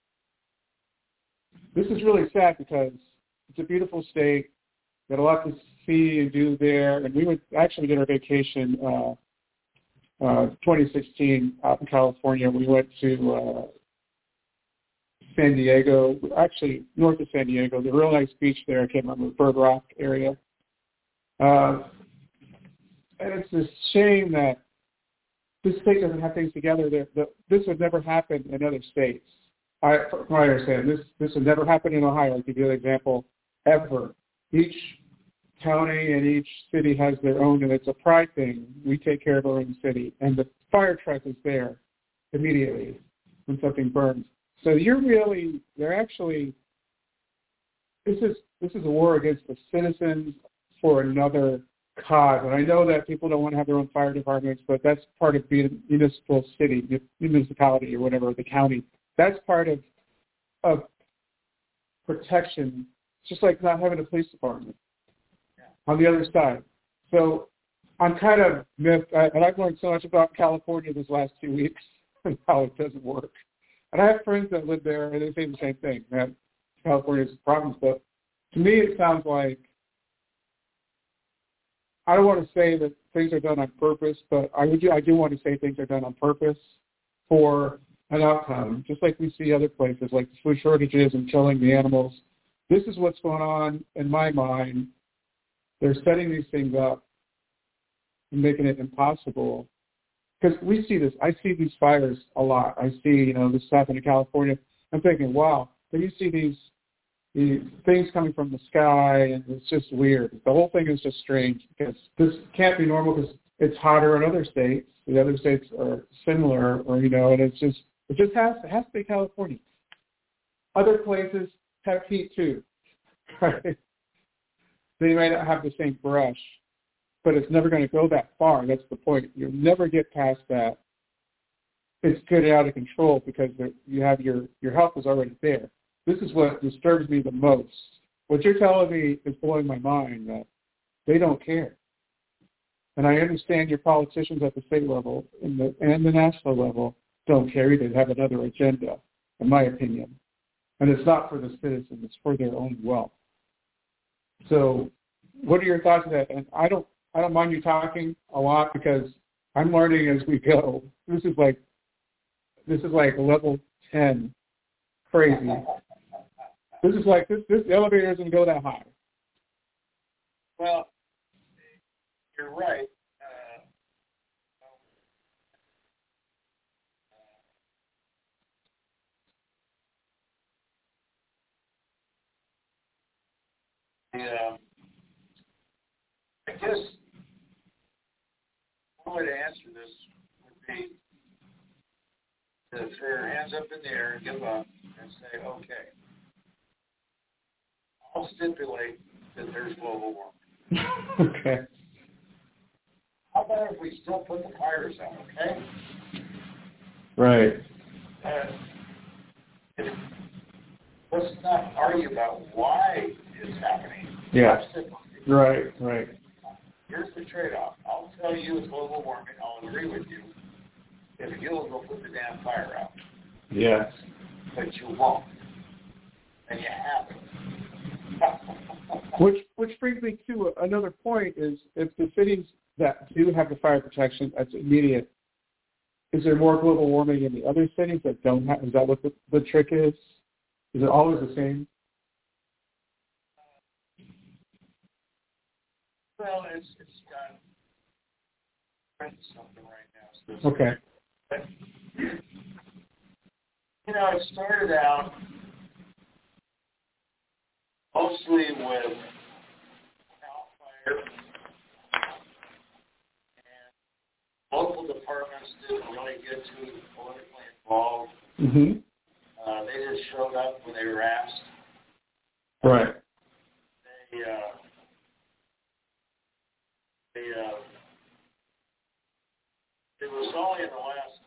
this is really sad because it's a beautiful state. Got a lot to see and do there, and we went actually did our vacation uh, uh, twenty sixteen out in California. We went to uh, San Diego, actually north of San Diego. There's a real nice beach there. I can't remember, Bird Rock area. Uh, and it's a shame that this state doesn't have things together. That, that this would never happen in other states. I, from what I understand, this this would never happen in Ohio. I'll give you an example, ever. Each county and each city has their own, and it's a pride thing. We take care of our own city, and the fire truck is there immediately when something burns. So you're really, they're actually, this is this is a war against the citizens for another cause. And I know that people don't want to have their own fire departments, but that's part of being a municipal city, municipality or whatever, the county. That's part of of protection. It's just like not having a police department on the other side. So I'm kind of miffed, and I've learned so much about California this last two weeks and how it doesn't work. And I have friends that live there, and they say the same thing, that California's problems. But to me, it sounds like, I don't want to say that things are done on purpose, but I, would, I do want to say things are done on purpose for an outcome, just like we see other places, like the food shortages and killing the animals. This is what's going on in my mind. They're setting these things up and making it impossible. Because we see this. I see these fires a lot. I see, you know, this stuff in California. I'm thinking, wow. Then you see these, these things coming from the sky, and it's just weird. The whole thing is just strange because this can't be normal because it's hotter in other states. The other states are similar, or, you know, and it's just, it just has, it has to be California. Other places have heat too, right? They may not have the same brush, but it's never going to go that far. That's the point. You'll never get past that. It's getting out of control because you have your, your health is already there. This is what disturbs me the most. What you're telling me is blowing my mind, that they don't care. And I understand your politicians at the state level and the, and the national level don't care either. They have another agenda, in my opinion. And it's not for the citizens. It's for their own wealth. So what are your thoughts on that? And I don't I don't mind you talking a lot because I'm learning as we go. This is like this is like level ten crazy. This is like this this elevator doesn't go that high. Well, you're right. Uh, um, I guess one way to answer this would be to throw your hands up in the air and give up and say, okay, I'll stipulate that there's global warming. Okay. How about if we still put the fires out, okay? Right. Uh, if, let's not argue about why it's happening. Yeah. Right, right. Here's the trade-off. I'll tell you it's global warming. I'll agree with you if you'll go put the damn fire out. Yes. But you won't. And you haven't. Which which brings me to another point is if the cities that do have the fire protection that's immediate, is there more global warming in the other cities that don't have? Is that what the, the trick is? Is it always the same? Well, it's it's got printed something right now. So Okay. But, you know, it started out mostly with CAL FIRE, and local departments didn't really get too politically involved. Mm-hmm. Uh, they just showed up when they were asked. Right. They, uh, they, uh, it was only in the last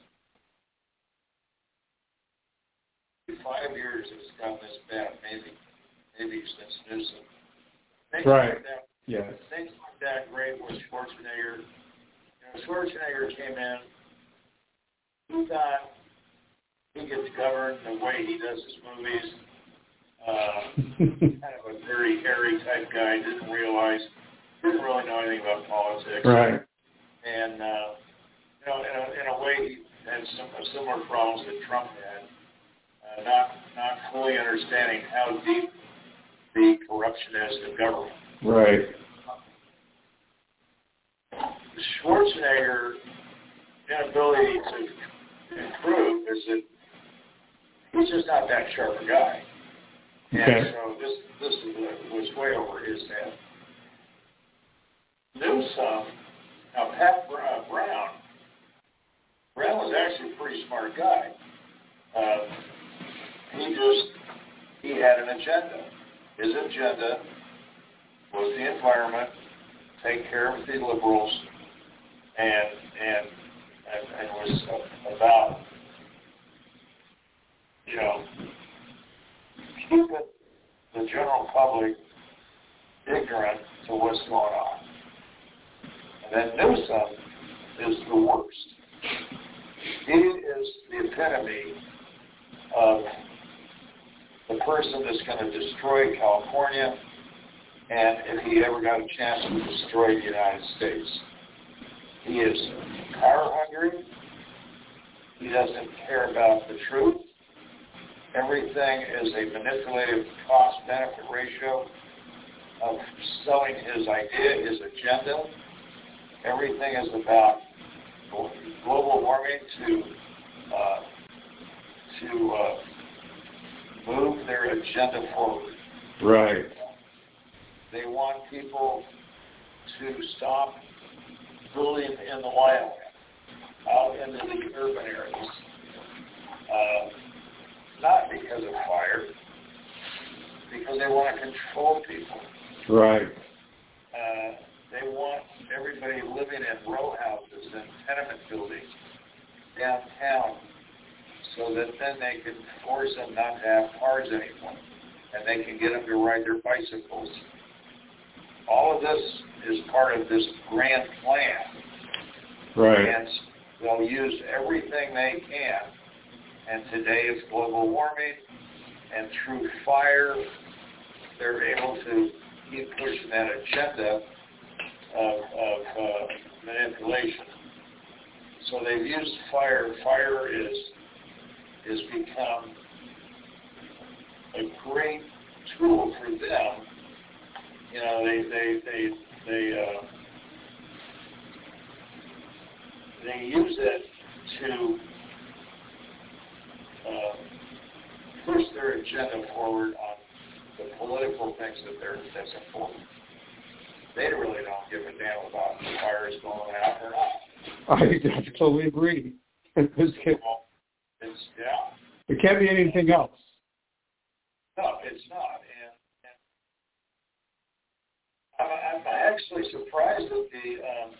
five years it's gotten this bad, maybe, maybe since Newsom. Things Right. Like that, Yes. things like that great with Schwarzenegger. You know, Schwarzenegger came in, he thought he gets governed the way he does his movies. Uh, kind of a very hairy type guy, didn't realize, didn't really know anything about politics. Right. And, uh, you know, in a, in a way, he had some similar problems that Trump had, uh, not not fully understanding how deep the corruption is in government. Right. Schwarzenegger's inability to improve is that he's just not that sharp a guy. And Okay. so this this was way over his head. Newsom, now Pat Brown, Brown was actually a pretty smart guy. Uh, he just, he had an agenda. His agenda was the environment, take care of the liberals, and and and, and was about, you know, keeping the general public ignorant to what's going on. And then Newsom is the worst. He is the epitome of the person that's going to destroy California, and if he ever got a chance to destroy the United States. He is power hungry. He doesn't care about the truth. Everything is a manipulative cost-benefit ratio of selling his idea, his agenda. Everything is about global warming to uh, to uh, move their agenda forward. Right. They want people to stop building in the wild, out into the urban areas. Uh, not because of fire, because they want to control people. Right. Uh, they want everybody living in row houses and tenement buildings downtown so that then they can force them not to have cars anymore and they can get them to ride their bicycles. All of this is part of this grand plan. Right. And they'll use everything they can. And today it's global warming, and through fire, they're able to keep pushing that agenda of, of uh, manipulation. So they've used fire. Fire is is become a great tool for them. You know, they they they they uh, they use it to uh, push their agenda forward on the political things that they're that's important. They really don't give a damn about the fires going out or not. I totally agree. It's, it's, yeah. It can't be anything else. No, it's not. And, and I'm, I'm actually surprised that the, um,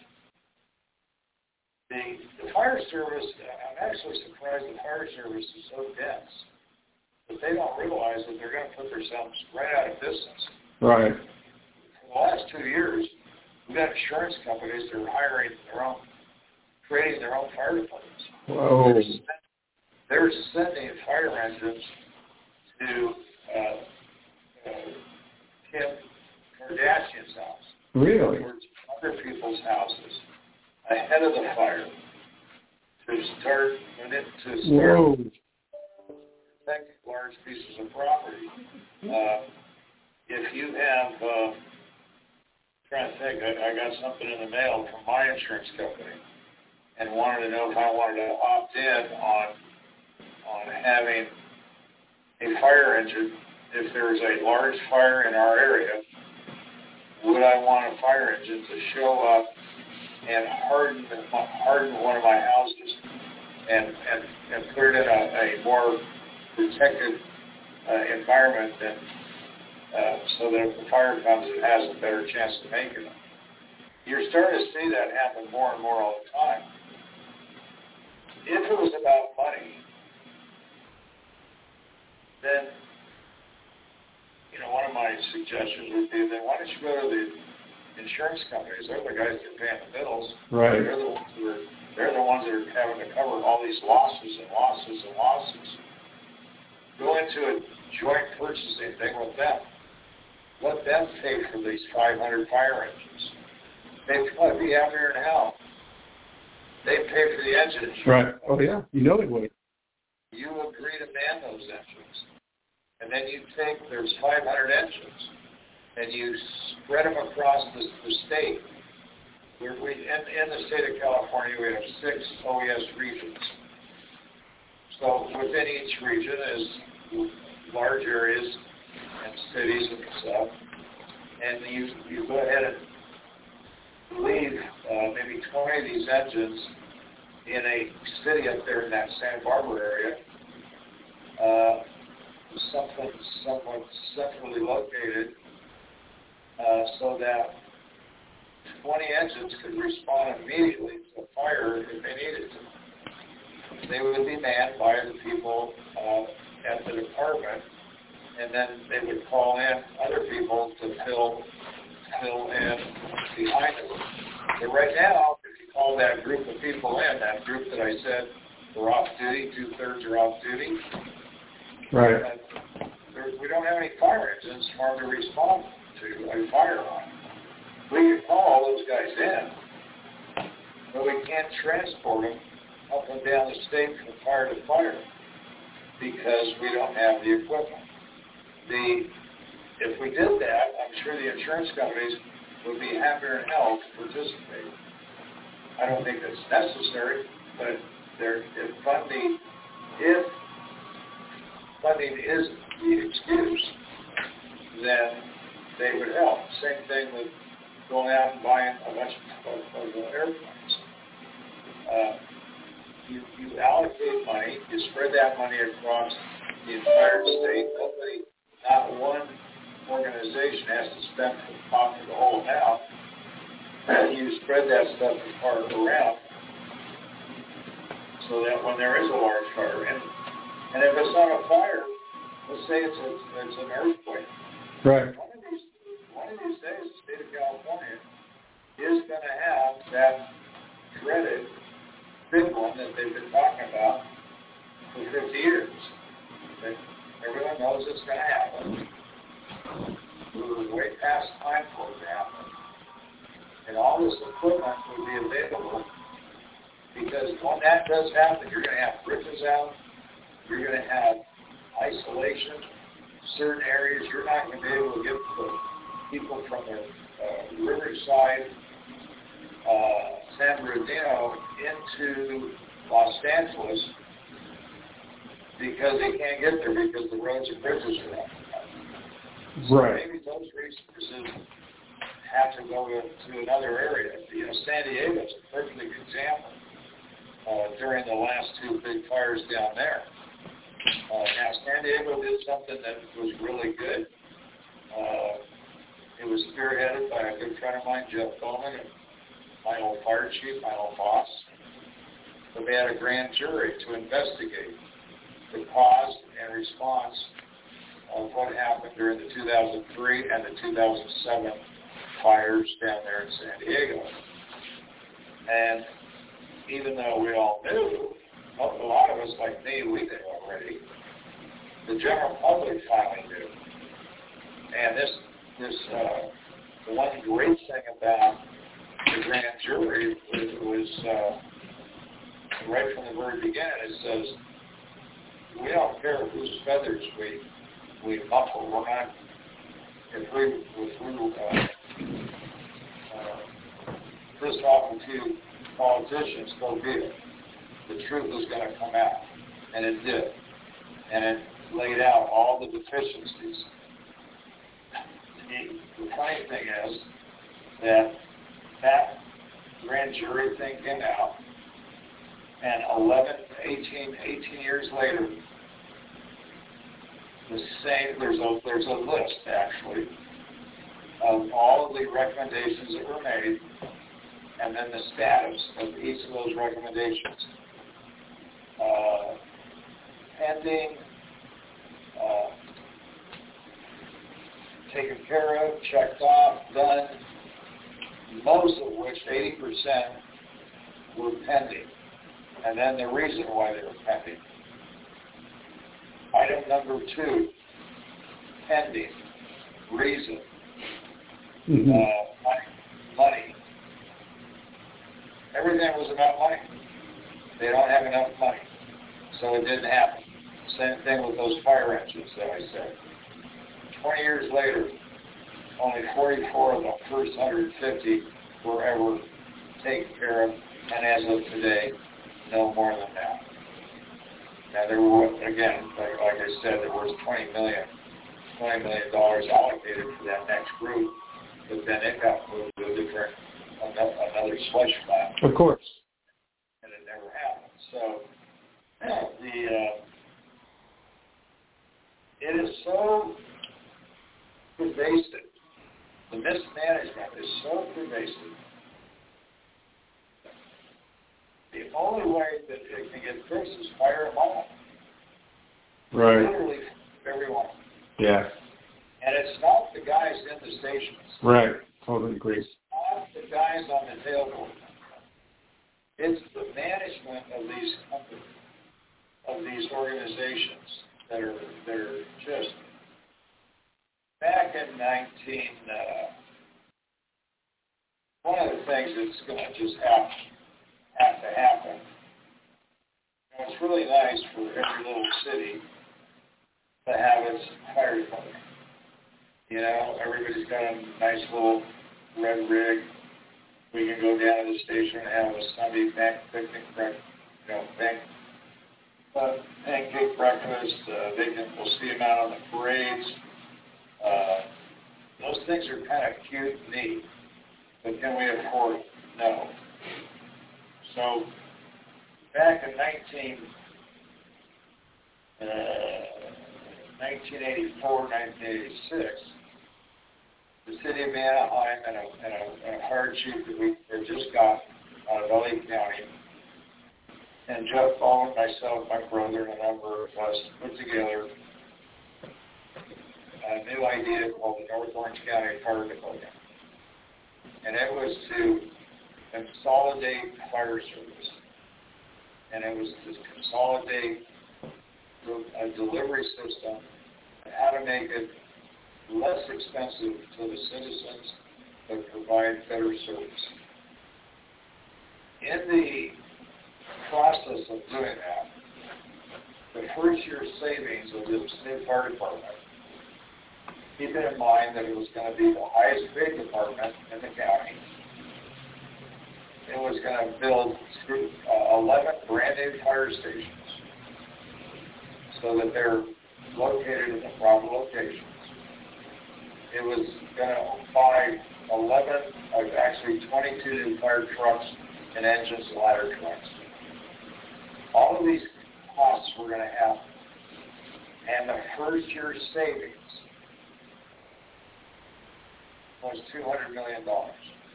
the the fire service, I'm actually surprised the fire service is so dense that they don't realize that they're going to put themselves right out of business. Right. For the last two years, we've got insurance companies that are hiring their own, creating their own fire departments. Whoa. They're, they're sending fire engines to uh, uh, Kim Kardashian's house. Really? Or to other people's houses ahead of the fire to start to start Whoa. protecting large pieces of property. Uh, if you have, uh, trying to think, I, I got something in the mail from my insurance company and wanted to know if I wanted to opt in on on having a fire engine. If there was a large fire in our area, would I want a fire engine to show up and harden harden one of my houses and and, and put it in a, a more protected uh, environment than uh, so that if the fire comes, it has a better chance of making it. You're starting to see that happen more and more all the time. If it was about money, then, you know, one of my suggestions would be, then why don't you go to the insurance companies? They're the guys that are paying the bills. Right. They're the ones that are, they're the ones that are having to cover all these losses and losses and losses. Go into a joint purchasing thing with them. Let them pay for these five hundred fire engines. They'd probably be happier than hell. They pay for the engines. Right. Oh, yeah. You know they would. You agree to man those engines. And then you take, there's five hundred engines, and you spread them across the, the state. We're, we, in, in the state of California, we have six O E S regions. So within each region is large areas and cities and stuff. And you, you go ahead and leave uh, maybe twenty of these engines in a city up there in that Santa Barbara area, uh, somewhat, somewhat centrally located, uh, so that twenty engines could respond immediately to a fire if they needed to. They would be manned by the people uh, at the department, and then they would call in other people to fill fill in behind them. But right now, if you call that group of people in, that group that I said were off duty, two-thirds are off duty, right. There, we don't have any fire engines for them to respond to a fire on. We can call all those guys in, but we can't transport them up and down the state from fire to fire because we don't have the equipment. The If we did that, I'm sure the insurance companies would be happier than hell to participate. I don't think that's necessary, but there, if funding, if funding is the excuse, then they would help. Same thing with going out and buying a bunch of, of, of airplanes. Uh, you, you allocate money, you spread that money across the entire state. Nobody, not one organization has to spend from top to the whole now. And you spread that stuff apart around so that when there is a large fire, and, and if it's not a fire, let's say it's, a, it's an earthquake. Right. One of these, one of these days, the state of California is going to have that dreaded big one that they've been talking about for fifty years. That everyone knows it's going to happen. We were way past time for it to happen. And all this equipment would be available because when that does happen, you're going to have bridges out, you're going to have isolation, certain areas you're not going to be able to get the people from the uh, Riverside, uh, San Bernardino into Los Angeles because they can't get there because the roads and bridges are up. So right. maybe those resources have to go to, to another area. You know, San Diego is a perfect example. during the last two big fires down there. Uh, now, San Diego did something that was really good. Uh, it was spearheaded by a good friend of mine, Jeff Bowman, and my old fire chief, my old boss. But they had a grand jury to investigate the cause and response of what happened during the two thousand three and the two thousand seven fires down there in San Diego. And even though we all knew, a lot of us like me, we knew already, the general public finally knew. And this, this, uh, the one great thing about the grand jury was, was uh, right from the very beginning, it says, we don't care whose feathers we we muffle. We're not, if we, if we uh, uh, pissed off a few politicians, so be it. The truth is going to come out. And it did. And it laid out all the deficiencies. The, the funny thing is that that grand jury thing came out, and eleven, eighteen, eighteen years later, the same, there's a, there's a list, actually, of all of the recommendations that were made, and then the status of each of those recommendations. Uh, pending, uh, taken care of, checked off, done, most of which, eighty percent, were pending. And then the reason why they were pending. Item number two, pending, reason, Mm-hmm. uh, money, money. Everything was about money. They don't have enough money, so it didn't happen. Same thing with those fire engines that I said. twenty years later, only forty-four of the first one hundred fifty were ever taken care of, and as of today, no more than that. Now, there were, again, like, like I said, there was twenty million dollars allocated for that next group, but then it got moved to a different, another, another slush plant. Of course. And it never happened. So, the, uh, it is so pervasive. The mismanagement is so pervasive. The only way that it can get fixed is fire them all. Right. Literally everyone. Yeah. And it's not the guys in the stations. Right. Totally agree. It's not the guys on the tailboard. It's the management of these companies, of these organizations that are that are just back in nineteen. Uh, one of the things that's going to just happen. have to happen. And it's really nice for every little city to have its fire department. You know, everybody's got a nice little red rig. We can go down to the station and have a Sunday bank picnic breakfast, you know, bank, uh, pancake breakfast. Uh, they can, we'll see them out on the parades. Uh, those things are kind of cute and neat, but can we afford it? No. So, back in nineteen, uh, nineteen eighty-four, nineteen eighty-six, the city of Anaheim and a, and a, and a fire chief that we had just got out of L A County, and Jeff Bowman, myself, my brother, and a number of us put together a new idea called the North Orange County Fire Department. And it was to consolidate fire service. And it was to consolidate a delivery system and how to make it less expensive to the citizens but provide better service. In the process of doing that, the first year savings of this new fire department, keeping in mind that it was going to be the highest paid department in the county, it was going to build uh, eleven brand new fire stations so that they're located in the proper locations. It was going to buy eleven, uh, actually twenty-two new fire trucks and engines and ladder trucks. all of these costs were going to happen. And the first year savings was two hundred million dollars.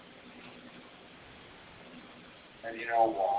And you know why?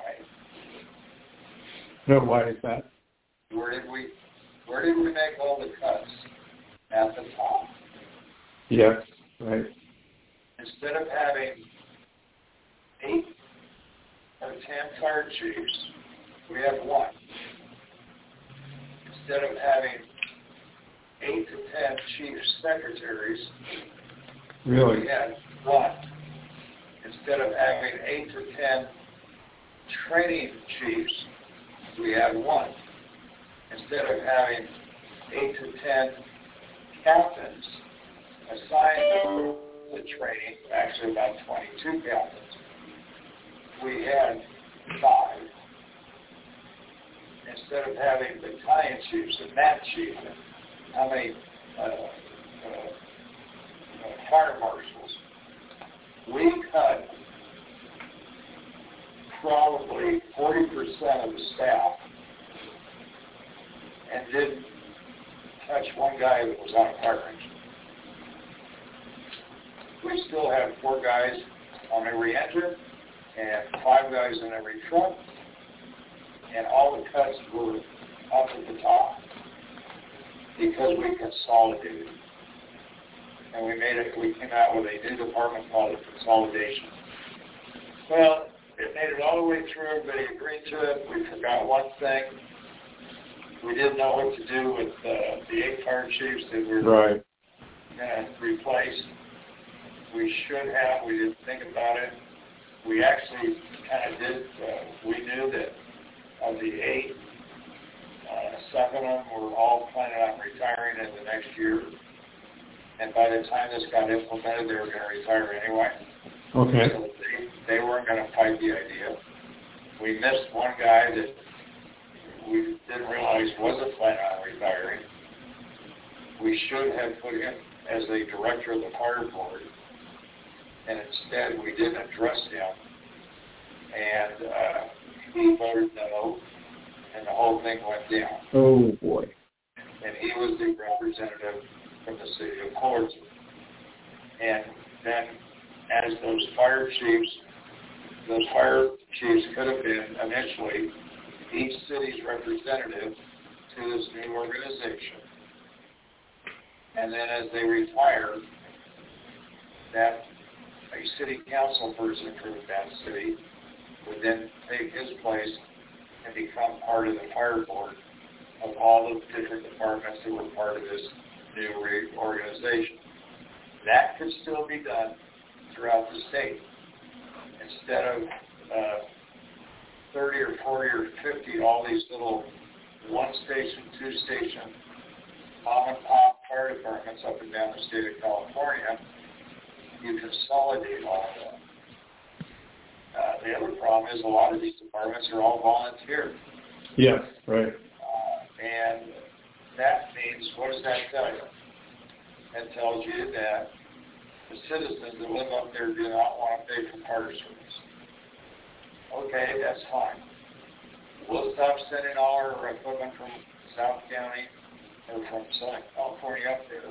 No, why is that? Where did we, where did we make all the cuts? At the top. Yes, right. Instead of having eight or ten fire chiefs, we have one. Instead of having eight to ten chief secretaries, really, we had one. Instead of having eight to ten training chiefs, we had one. Instead of having eight to ten captains assigned to the training, actually about twenty-two captains, we had five. Instead of having battalion chiefs and mat chiefs, how many uh, uh, uh, fire marshals, we cut probably forty percent of the staff and didn't touch one guy that was on a fire engine. We still have four guys on every engine and five guys in every truck, and all the cuts were up at the top because we consolidated. And we made it, we came out with a new department called consolidation. Well, it made it all the way through, everybody agreed to it. We forgot one thing. We didn't know what to do with uh, the eight fire chiefs that we were right. going to replace. We should have. We didn't think about it. We actually kind of did. Uh, we knew that of the eight, uh, seven of them were all planning on retiring in the next year. And by the time this got implemented, they were going to retire anyway. Okay. So they, they weren't going to fight the idea. We missed one guy that we didn't realize wasn't planning on retiring. We should have put him as the director of the fire board, and instead we didn't address him. And uh, he voted no, and the whole thing went down. Oh, boy. And he was the representative from the city of Cords. And then as those fire chiefs, those fire chiefs could have been initially each city's representative to this new organization. And then as they retire, that a city council person from that city would then take his place and become part of the fire board of all the different departments that were part of this new reorganization. That could still be done throughout the state. Instead of uh, thirty or forty or fifty, all these little one station, two station, mom and pop fire departments up and down the state of California, you consolidate all of that. Uh, the other problem is a lot of these departments are all volunteer. Yes, right. Uh, and that means, what does that tell you? That tells you that the citizens that live up there do not want to pay for fire service. Okay, that's fine. We'll stop sending all our equipment from South County or from Southern California up there,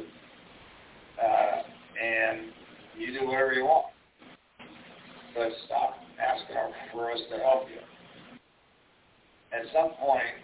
uh, and you do whatever you want. But stop asking for us to help you. At some point,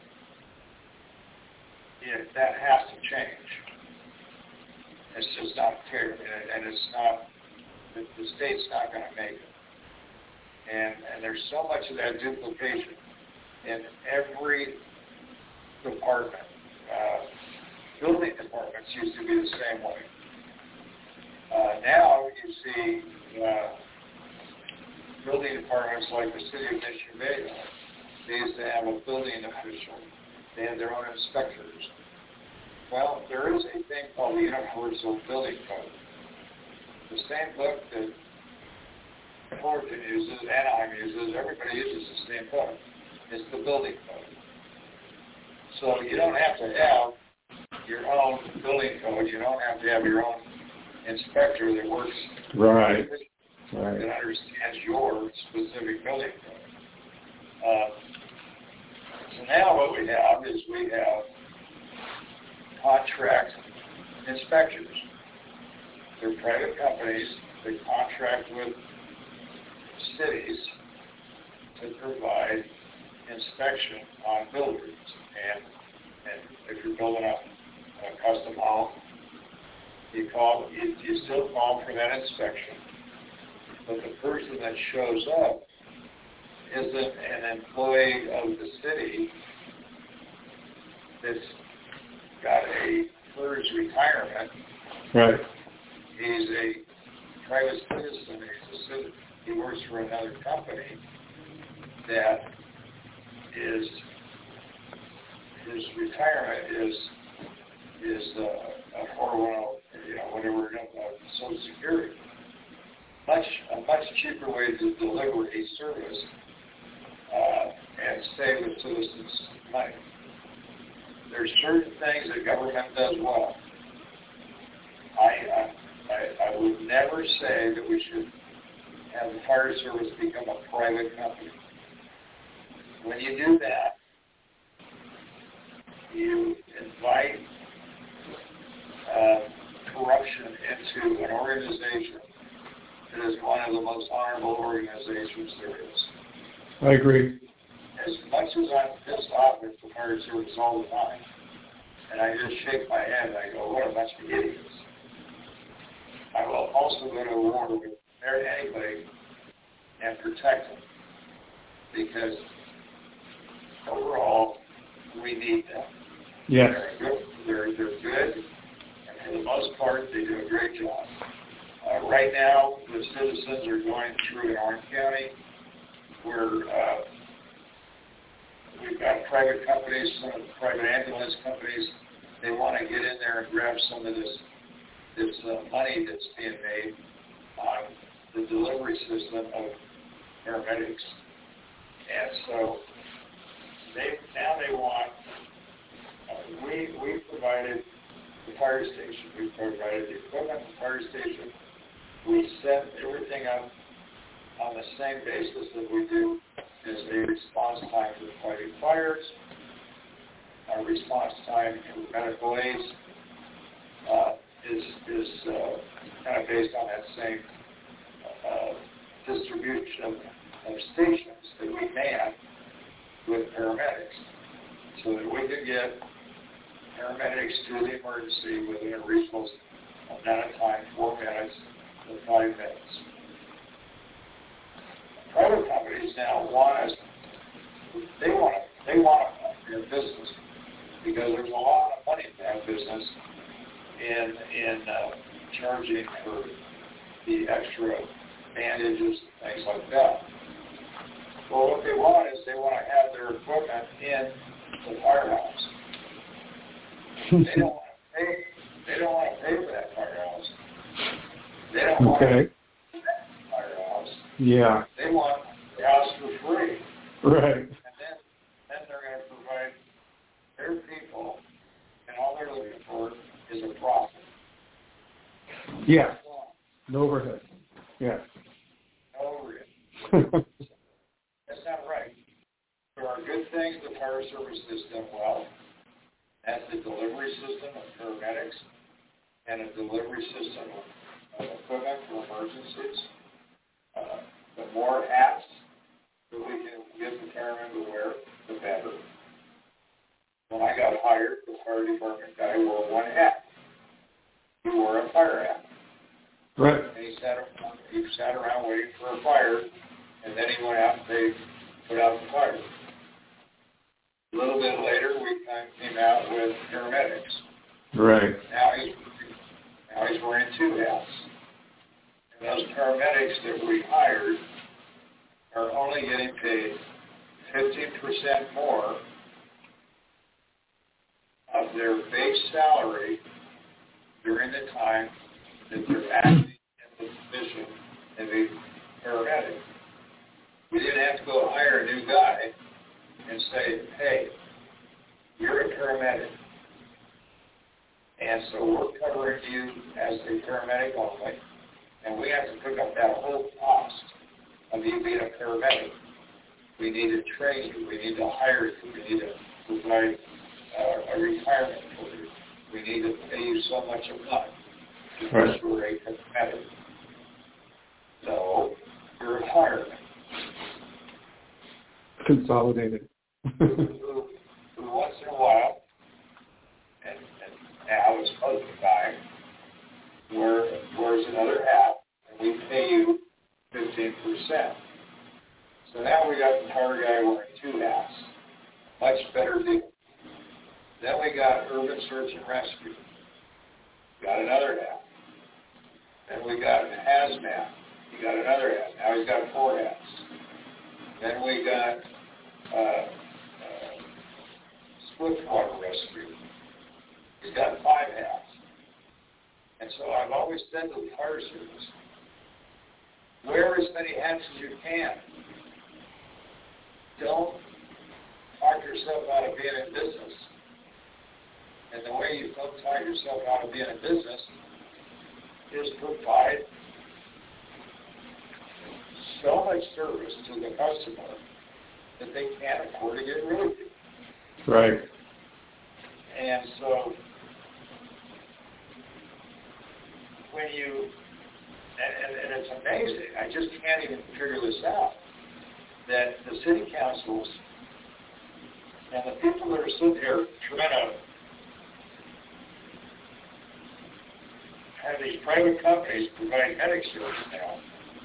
you know, that has to change. It's just not fair, and it's not, the, the state's not going to make it. And, and there's so much of that duplication in every department. Uh, building departments used to be the same way. Uh, now you see uh, building departments like the city of Mission Valley. They used to have a building official. They had their own inspectors. Well, there is a thing called the Universal Building Code. The same book that Fullerton uses, Anaheim uses, everybody uses the same book. It's the building code. So you don't have to have your own building code. You don't have to have your own inspector that works right, right. that understands your specific building code. Uh, So now what we have is we have contract inspectors. They're private companies. They contract with cities to provide inspection on buildings. And, and if you're building a, a custom home, you call you, you still call for that inspection. But the person that shows up isn't an employee of the city that's got a for his retirement. Right. He's a private citizen. He's a citizen. He works for another company that is his retirement is is uh, a four oh one, you know, whatever, uh, Social Security. Much a much cheaper way to deliver a service uh, and save the citizens money. There's certain things that government does well. I, I I would never say that we should have the fire service become a private company. When you do that, you invite uh, corruption into an organization that is one of the most honorable organizations there is. I agree. As much as I'm pissed off with the fire service all the time, and I just shake my head and I go, what a bunch of idiots. I will also go to war with anybody and protect them, because overall, we need them. Yes. They're good, they're, they're good, and for the most part, they do a great job. Uh, right now, the citizens are going through in Orange County where uh, we've got private companies, some of the private ambulance companies, they want to get in there and grab some of this this uh, money that's being made on the delivery system of paramedics. And so they now they want, uh, we, we provided the fire station, we provided the equipment at the fire station, we set everything up on the same basis that we do as a response time for fighting fires, our response time for medical aids uh, is, is uh, kind of based on that same uh, distribution of, of stations that we man with paramedics, so that we can get paramedics to the emergency within a reasonable amount of time, four minutes to five minutes. Private companies now want us, they want they want your business, because there's a lot of money in that business in, in uh, charging for the extra bandages and things like that. Well, what they want is they want to have their equipment in the firehouse. They don't want to pay. They don't want to pay for that firehouse. They don't want okay. to pay for that firehouse. Yeah. They want the house for free. Right. And then, then they're going to provide their people, and all they're looking for is a profit. Yeah. No overhead. Yeah. No overhead. That's not right. There are good things the fire service has done well. That's the delivery system of paramedics and a delivery system of equipment for emergencies. Uh, the more hats that we can get the firemen to wear, the better. When I got hired, the fire department guy wore one hat. He wore a fire hat. Right. And he sat, he sat around waiting for a fire, and then he went out and they put out the fire. A little bit later, we came out with paramedics. Right. Now he's, now he's wearing two hats. And those paramedics that we hired are only getting paid fifteen percent more of their base salary during the time that they're acting in the position of a paramedic. We didn't have to go hire a new guy and say, hey, you're a paramedic, and so we're covering you as a paramedic only, and we have to pick up that whole cost of you being a paramedic. We need to train you. We need to hire you. We need to provide uh, a retirement for you. We need to pay you so much a month because right. you're a competitor. So, your retirement. Consolidated. who, who, who once in a while, and, and now is most of the time, wear, wears another hat, and we pay you fifteen percent. So now we got the power guy wearing two hats. Much better deal. Then we got urban search and rescue. Got another hat. Then we got hazmat. He got another hat. Now he's got four hats. Then we got uh, uh, swiftwater rescue. He's got five hats. And so I've always said to the fire service, wear as many hats as you can. Don't talk yourself out of being in business. And the way you don't talk yourself out of being in business is provide so much service to the customer that they can't afford to get rid of you. Right. And so when you, and, and, and it's amazing, I just can't even figure this out, that the city councils and the people that are sitting here trying to have these private companies provide medic service now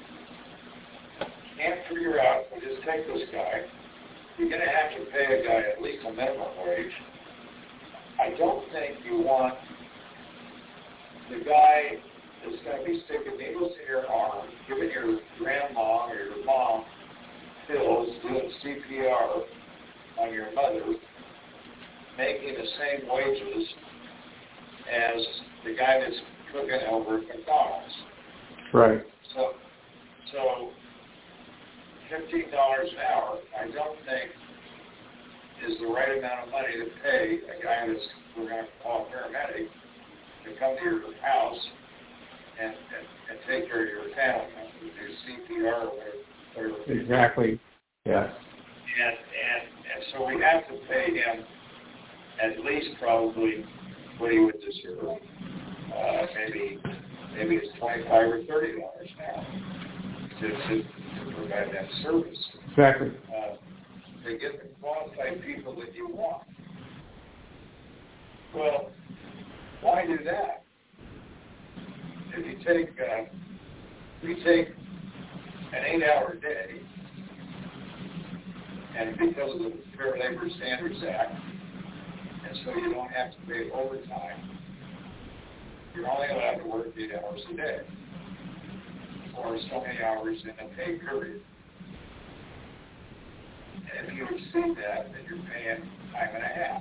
can't figure out, we'll just take this guy, you're going to have to pay a guy at least a minimum wage. I don't think you want the guy that's going to be sticking needles in your arm, giving your grandma or your mom pills, doing C P R on your mother, making the same wages as the guy that's cooking over at McDonald's. Right. So, so fifteen dollars an hour, I don't think is the right amount of money to pay a guy that's, we're going to call a paramedic, to come to your house and, and, and take care of your family, do C P R or whatever. whatever. Exactly. Yes. And, and, and so we have to pay him at least probably what he would deserve. Uh, maybe maybe it's twenty-five or thirty dollars now to, to, to provide that service. Exactly. Uh, to get the qualified people that you want. Well, why do that? If you take uh, we take an eight-hour day, and because of the Fair Labor Standards Act, and so you don't have to pay overtime, you're only allowed to work eight hours a day, or so many hours in a pay period. And if you exceed that, then you're paying time and a half.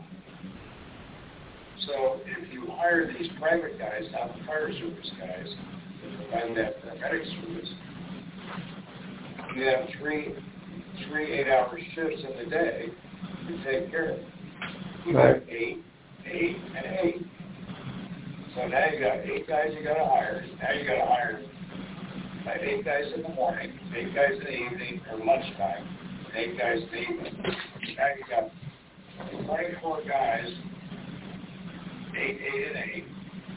So if you hire these private guys, not the fire service guys, to provide that paramedic service, you have three three eight-hour shifts in the day to take care of it. You got right. eight, eight, and eight. So now you got eight guys you got to hire. Now you got to hire like eight guys in the morning, eight guys in the evening or lunchtime, and eight guys in the evening. Now you got twenty-four guys, eight, eight, and eight.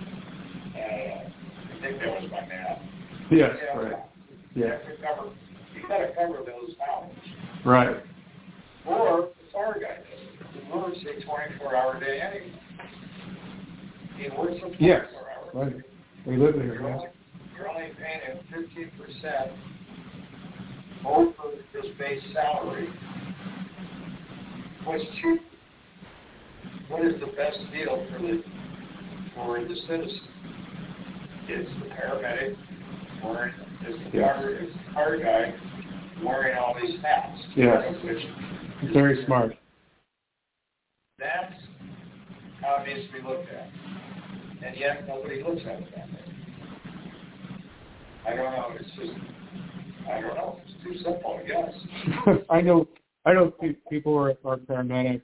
Uh, I think that was my math. Yes, yeah, right. You Yeah. have to cover. You got to cover those hours. Right. Or the fire guy does. He works a twenty-four hour day anyway. He works a twenty-four yes. hour. Right. We live there. You're, Right? only, you're only paying him fifteen percent over his base salary. What's cheap? What is the best deal for the for the citizen? It's the paramedic wearing, it's the yes. fire, it's the fire guy wearing all these hats. Yes. Which very smart. That's how it needs to be looked at. And yet nobody looks at it that way. I don't know, it's just, I don't know, it's too simple, I guess. I know I know pe- people are, are paramedics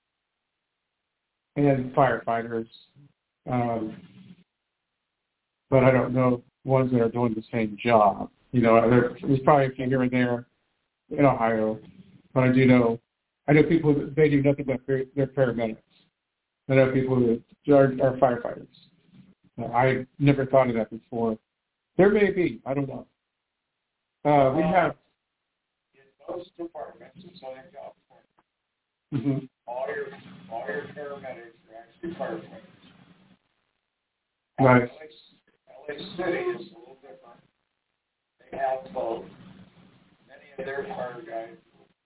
and firefighters, um, but I don't know ones that are doing the same job. You know, there, there's probably a few here and there in Ohio, but I do know, I know people that they do nothing but they're, they're paramedics. I know people who are, are firefighters. Uh, I never thought of that before. There may be, I don't know. Uh, we have in most departments in Southern California, mm-hmm. all your all your paramedics are actually firefighters. Right. L A City is a little different. They have both. Many of their fire guys,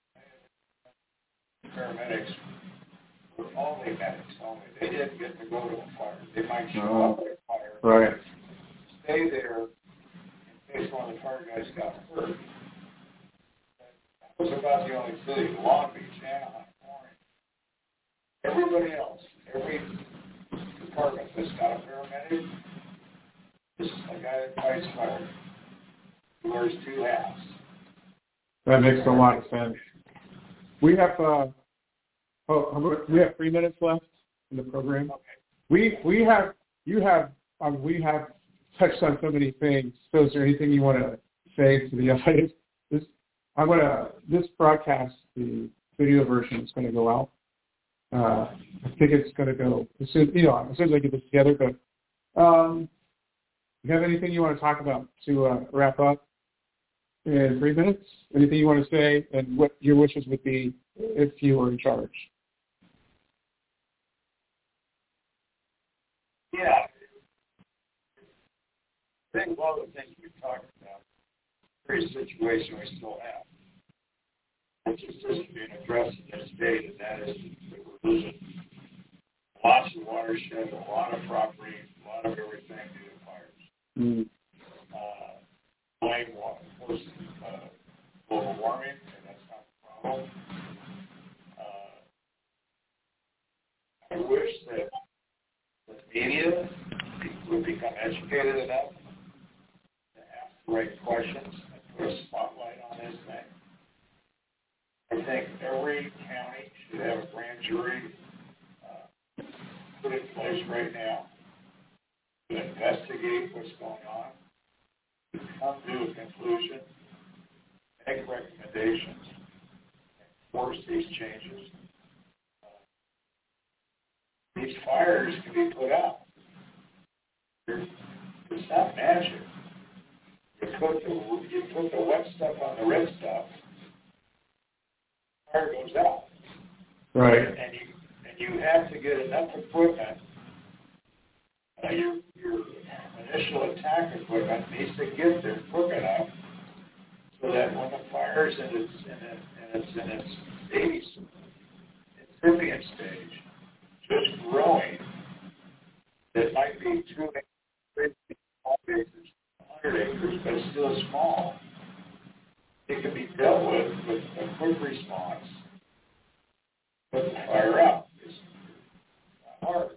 paramedics, were only medics only. They didn't get to go to a fire. They might show oh. up at a fire. Right. Stay there in case one of the fire guys got hurt. That was about the only city. Long Beach, Anaheim, Orange. Everybody else, every department that's got a paramedic, this is a guy that fights fire. He wears two hats. That makes a lot of sense. We have uh, oh, we have three minutes left in the program. Okay. We we have you have um, we have touched on so many things. So, is there anything you want to say to the audience? This I'm gonna this broadcast, the video version is going to go out. Uh, I think it's going to go as soon you know as soon as I get this together. But um, do you have anything you want to talk about to uh, wrap up in three minutes? Anything you want to say, and what your wishes would be if you were in charge? Yeah. I think one of the things we talked about, the very situation we still have, which is just being addressed in this state, and that is that we're losing lots of watershed, a lot of property, a lot of everything due to fires. Mm. Uh, blame water, uh, global warming, and that's not the problem. Uh, I wish that the media would become educated enough to ask the right questions and put a spotlight on this thing. I think every county should have a grand jury uh, put in place right now to investigate what's going on, to come to a conclusion, make recommendations, and force these changes. Uh, these fires can be put out. They're, it's not magic. You put the you put the wet stuff on the red stuff, fire goes out. Right. And you and you have to get enough equipment. Uh, your your initial attack equipment needs to get there quick enough so that when the fire's in its in, it, in its in its baby incipient stage, just growing, it might be two acres, one hundred acres, but it's still small. It can be dealt with with a quick response. Put the fire out. It's not hard.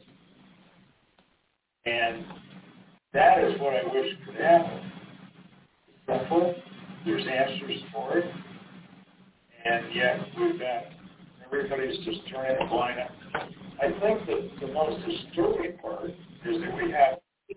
And that is what I wish could happen. It's simple. There's answers for it. And yet we've got, everybody's just turning a blind eye. I think that the most disturbing part is that we have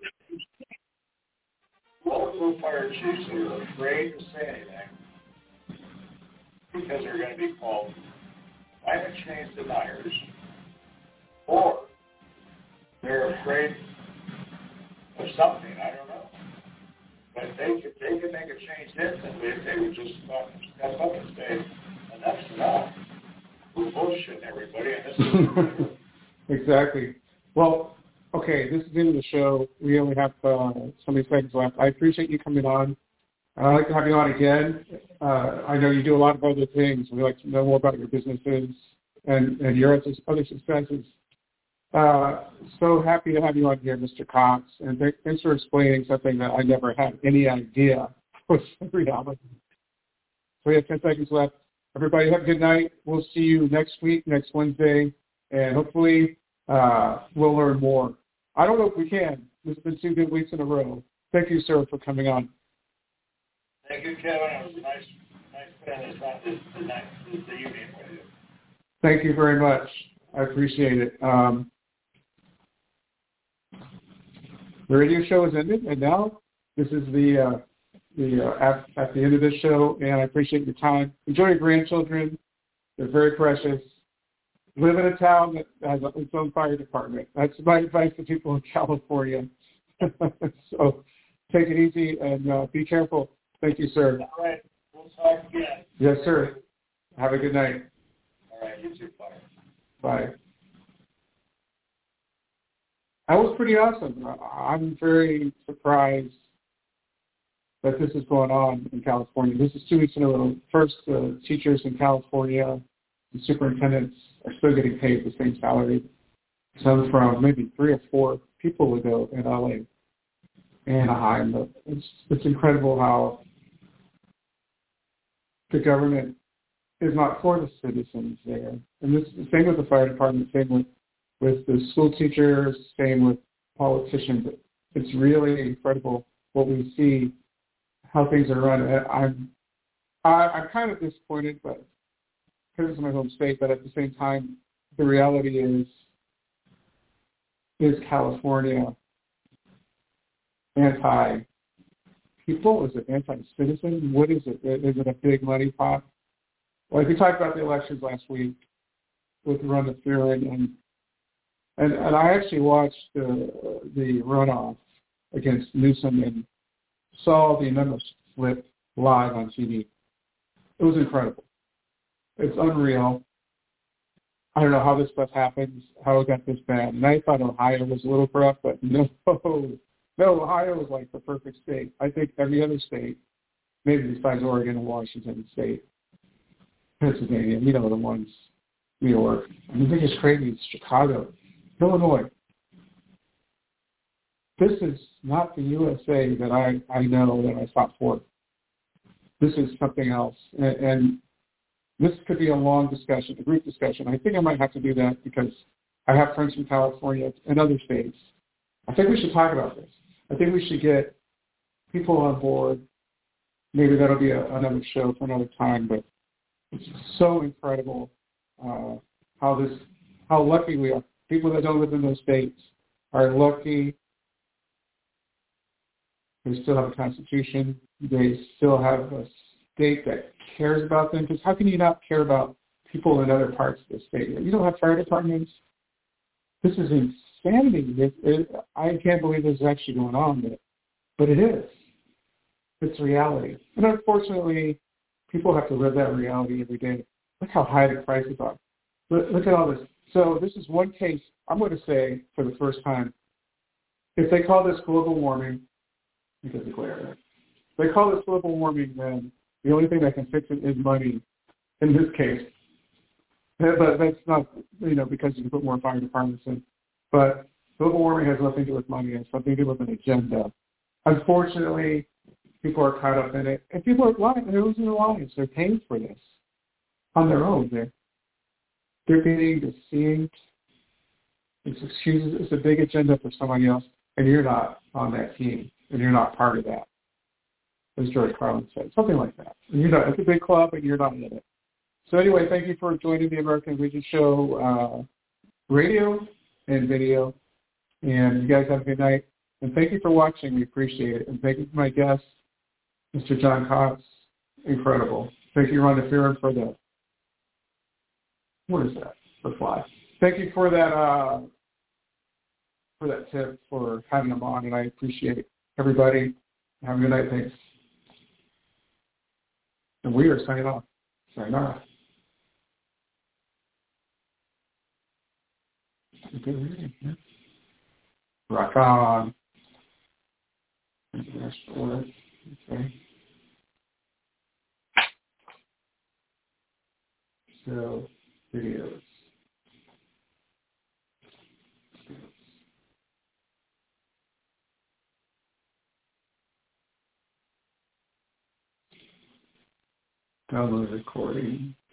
local fire chiefs that are afraid to say anything because they're going to be called climate change deniers, or they're afraid of something, I don't know. But they could they could make a change instantly if they would just uh, step up and say, enough's enough. We're bullshitting everybody, and this is exactly. Well, okay, this is the end of the show. We only have uh, so many seconds left. I appreciate you coming on. I'd like to have you on again. Uh, I know you do a lot of other things. We'd like to know more about your businesses and, and your other successes. Uh, so happy to have you on here, Mister Cox. And th- thanks for explaining something that I never had any idea was reality. So we have ten seconds left. Everybody have a good night. We'll see you next week, next Wednesday, and hopefully uh, we'll learn more. I don't know if we can. It's been two good weeks in a row. Thank you, sir, for coming on. Thank you, Kevin. It was a nice, nice spending this time this, the night, this evening with you. Thank you very much. I appreciate it. Um, the radio show has ended, and now this is the uh, the uh, at, at the end of this show, and I appreciate your time. Enjoy your grandchildren. They're very precious. Live in a town that has its own fire department. That's my advice to people in California. So take it easy and uh, be careful. Thank you, sir. All right. We'll talk again. Yes, sir. Have a good night. All right. You too. Bye. Bye. That was pretty awesome. I'm very surprised that this is going on in California. This is two weeks in a row. First, the teachers in California, the superintendents are still getting paid the same salary. Some from maybe three or four people ago in L A, Anaheim. It's, it's incredible how the government is not for the citizens there. And this is the same with the fire department, same with, with the school teachers, same with politicians. It's really incredible what we see, how things are run. I'm, I, I'm kind of disappointed, but because it's my home state, but at the same time, the reality is, is California anti-people? Is it anti-citizen? What is it? Is it a big money pot? Like we talked about the elections last week with Ron DeFerin, and and and I actually watched the the runoff against Newsom and saw the numbers flip live on T V. It was incredible. It's unreal. I don't know how this stuff happens, how it got this bad. And I thought Ohio was a little corrupt, but no, no, Ohio was like the perfect state. I think every other state, maybe besides Oregon and Washington State, Pennsylvania, you know, the ones, New York. I mean, the biggest crazy is Chicago, Illinois. This is not the U S A that I, I know that I fought for. This is something else. And, and this could be a long discussion, a group discussion. I think I might have to do that because I have friends from California and other states. I think we should talk about this. I think we should get people on board. Maybe that'll be a, another show for another time, but it's so incredible uh, how this, how lucky we are. People that don't live in those states are lucky. They still have a constitution. They still have a state that cares about them. Because how can you not care about people in other parts of the state? You don't have fire departments. This is insanity. It, it, I can't believe this is actually going on, but, but it is. It's reality. And unfortunately, people have to live that reality every day. Look how high the prices are. Look, look at all this. So this is one case, I'm going to say for the first time, if they call this global warming, because declare it. They call this global warming, then the only thing that can fix it is money in this case. But that's not, you know, because you can put more fire departments in. But global warming has nothing to do with money. It has something to do with an agenda. Unfortunately, people are caught up in it. And people are lying. They're losing their lives. They're paying for this on their own. They're, they're being deceived. It's excuses. It's a big agenda for somebody else, and you're not on that team, and you're not part of that, as George Carlin said, something like that. And you're not, it's a big club, and you're not in it. So anyway, thank you for joining the American Legion Show uh, radio and video, and you guys have a good night. And thank you for watching. We appreciate it. And thank you for my guest, Mister John Cox. Incredible. Thank you, Ron DeFerin, for the, what is that? The fly. Thank you for that, uh, for that tip, for having them on, and I appreciate it. Everybody, have a good night. Thanks. And we are signing off. Sayonara. Good reading, yeah. Rock on. Okay. So, videos. Download recording.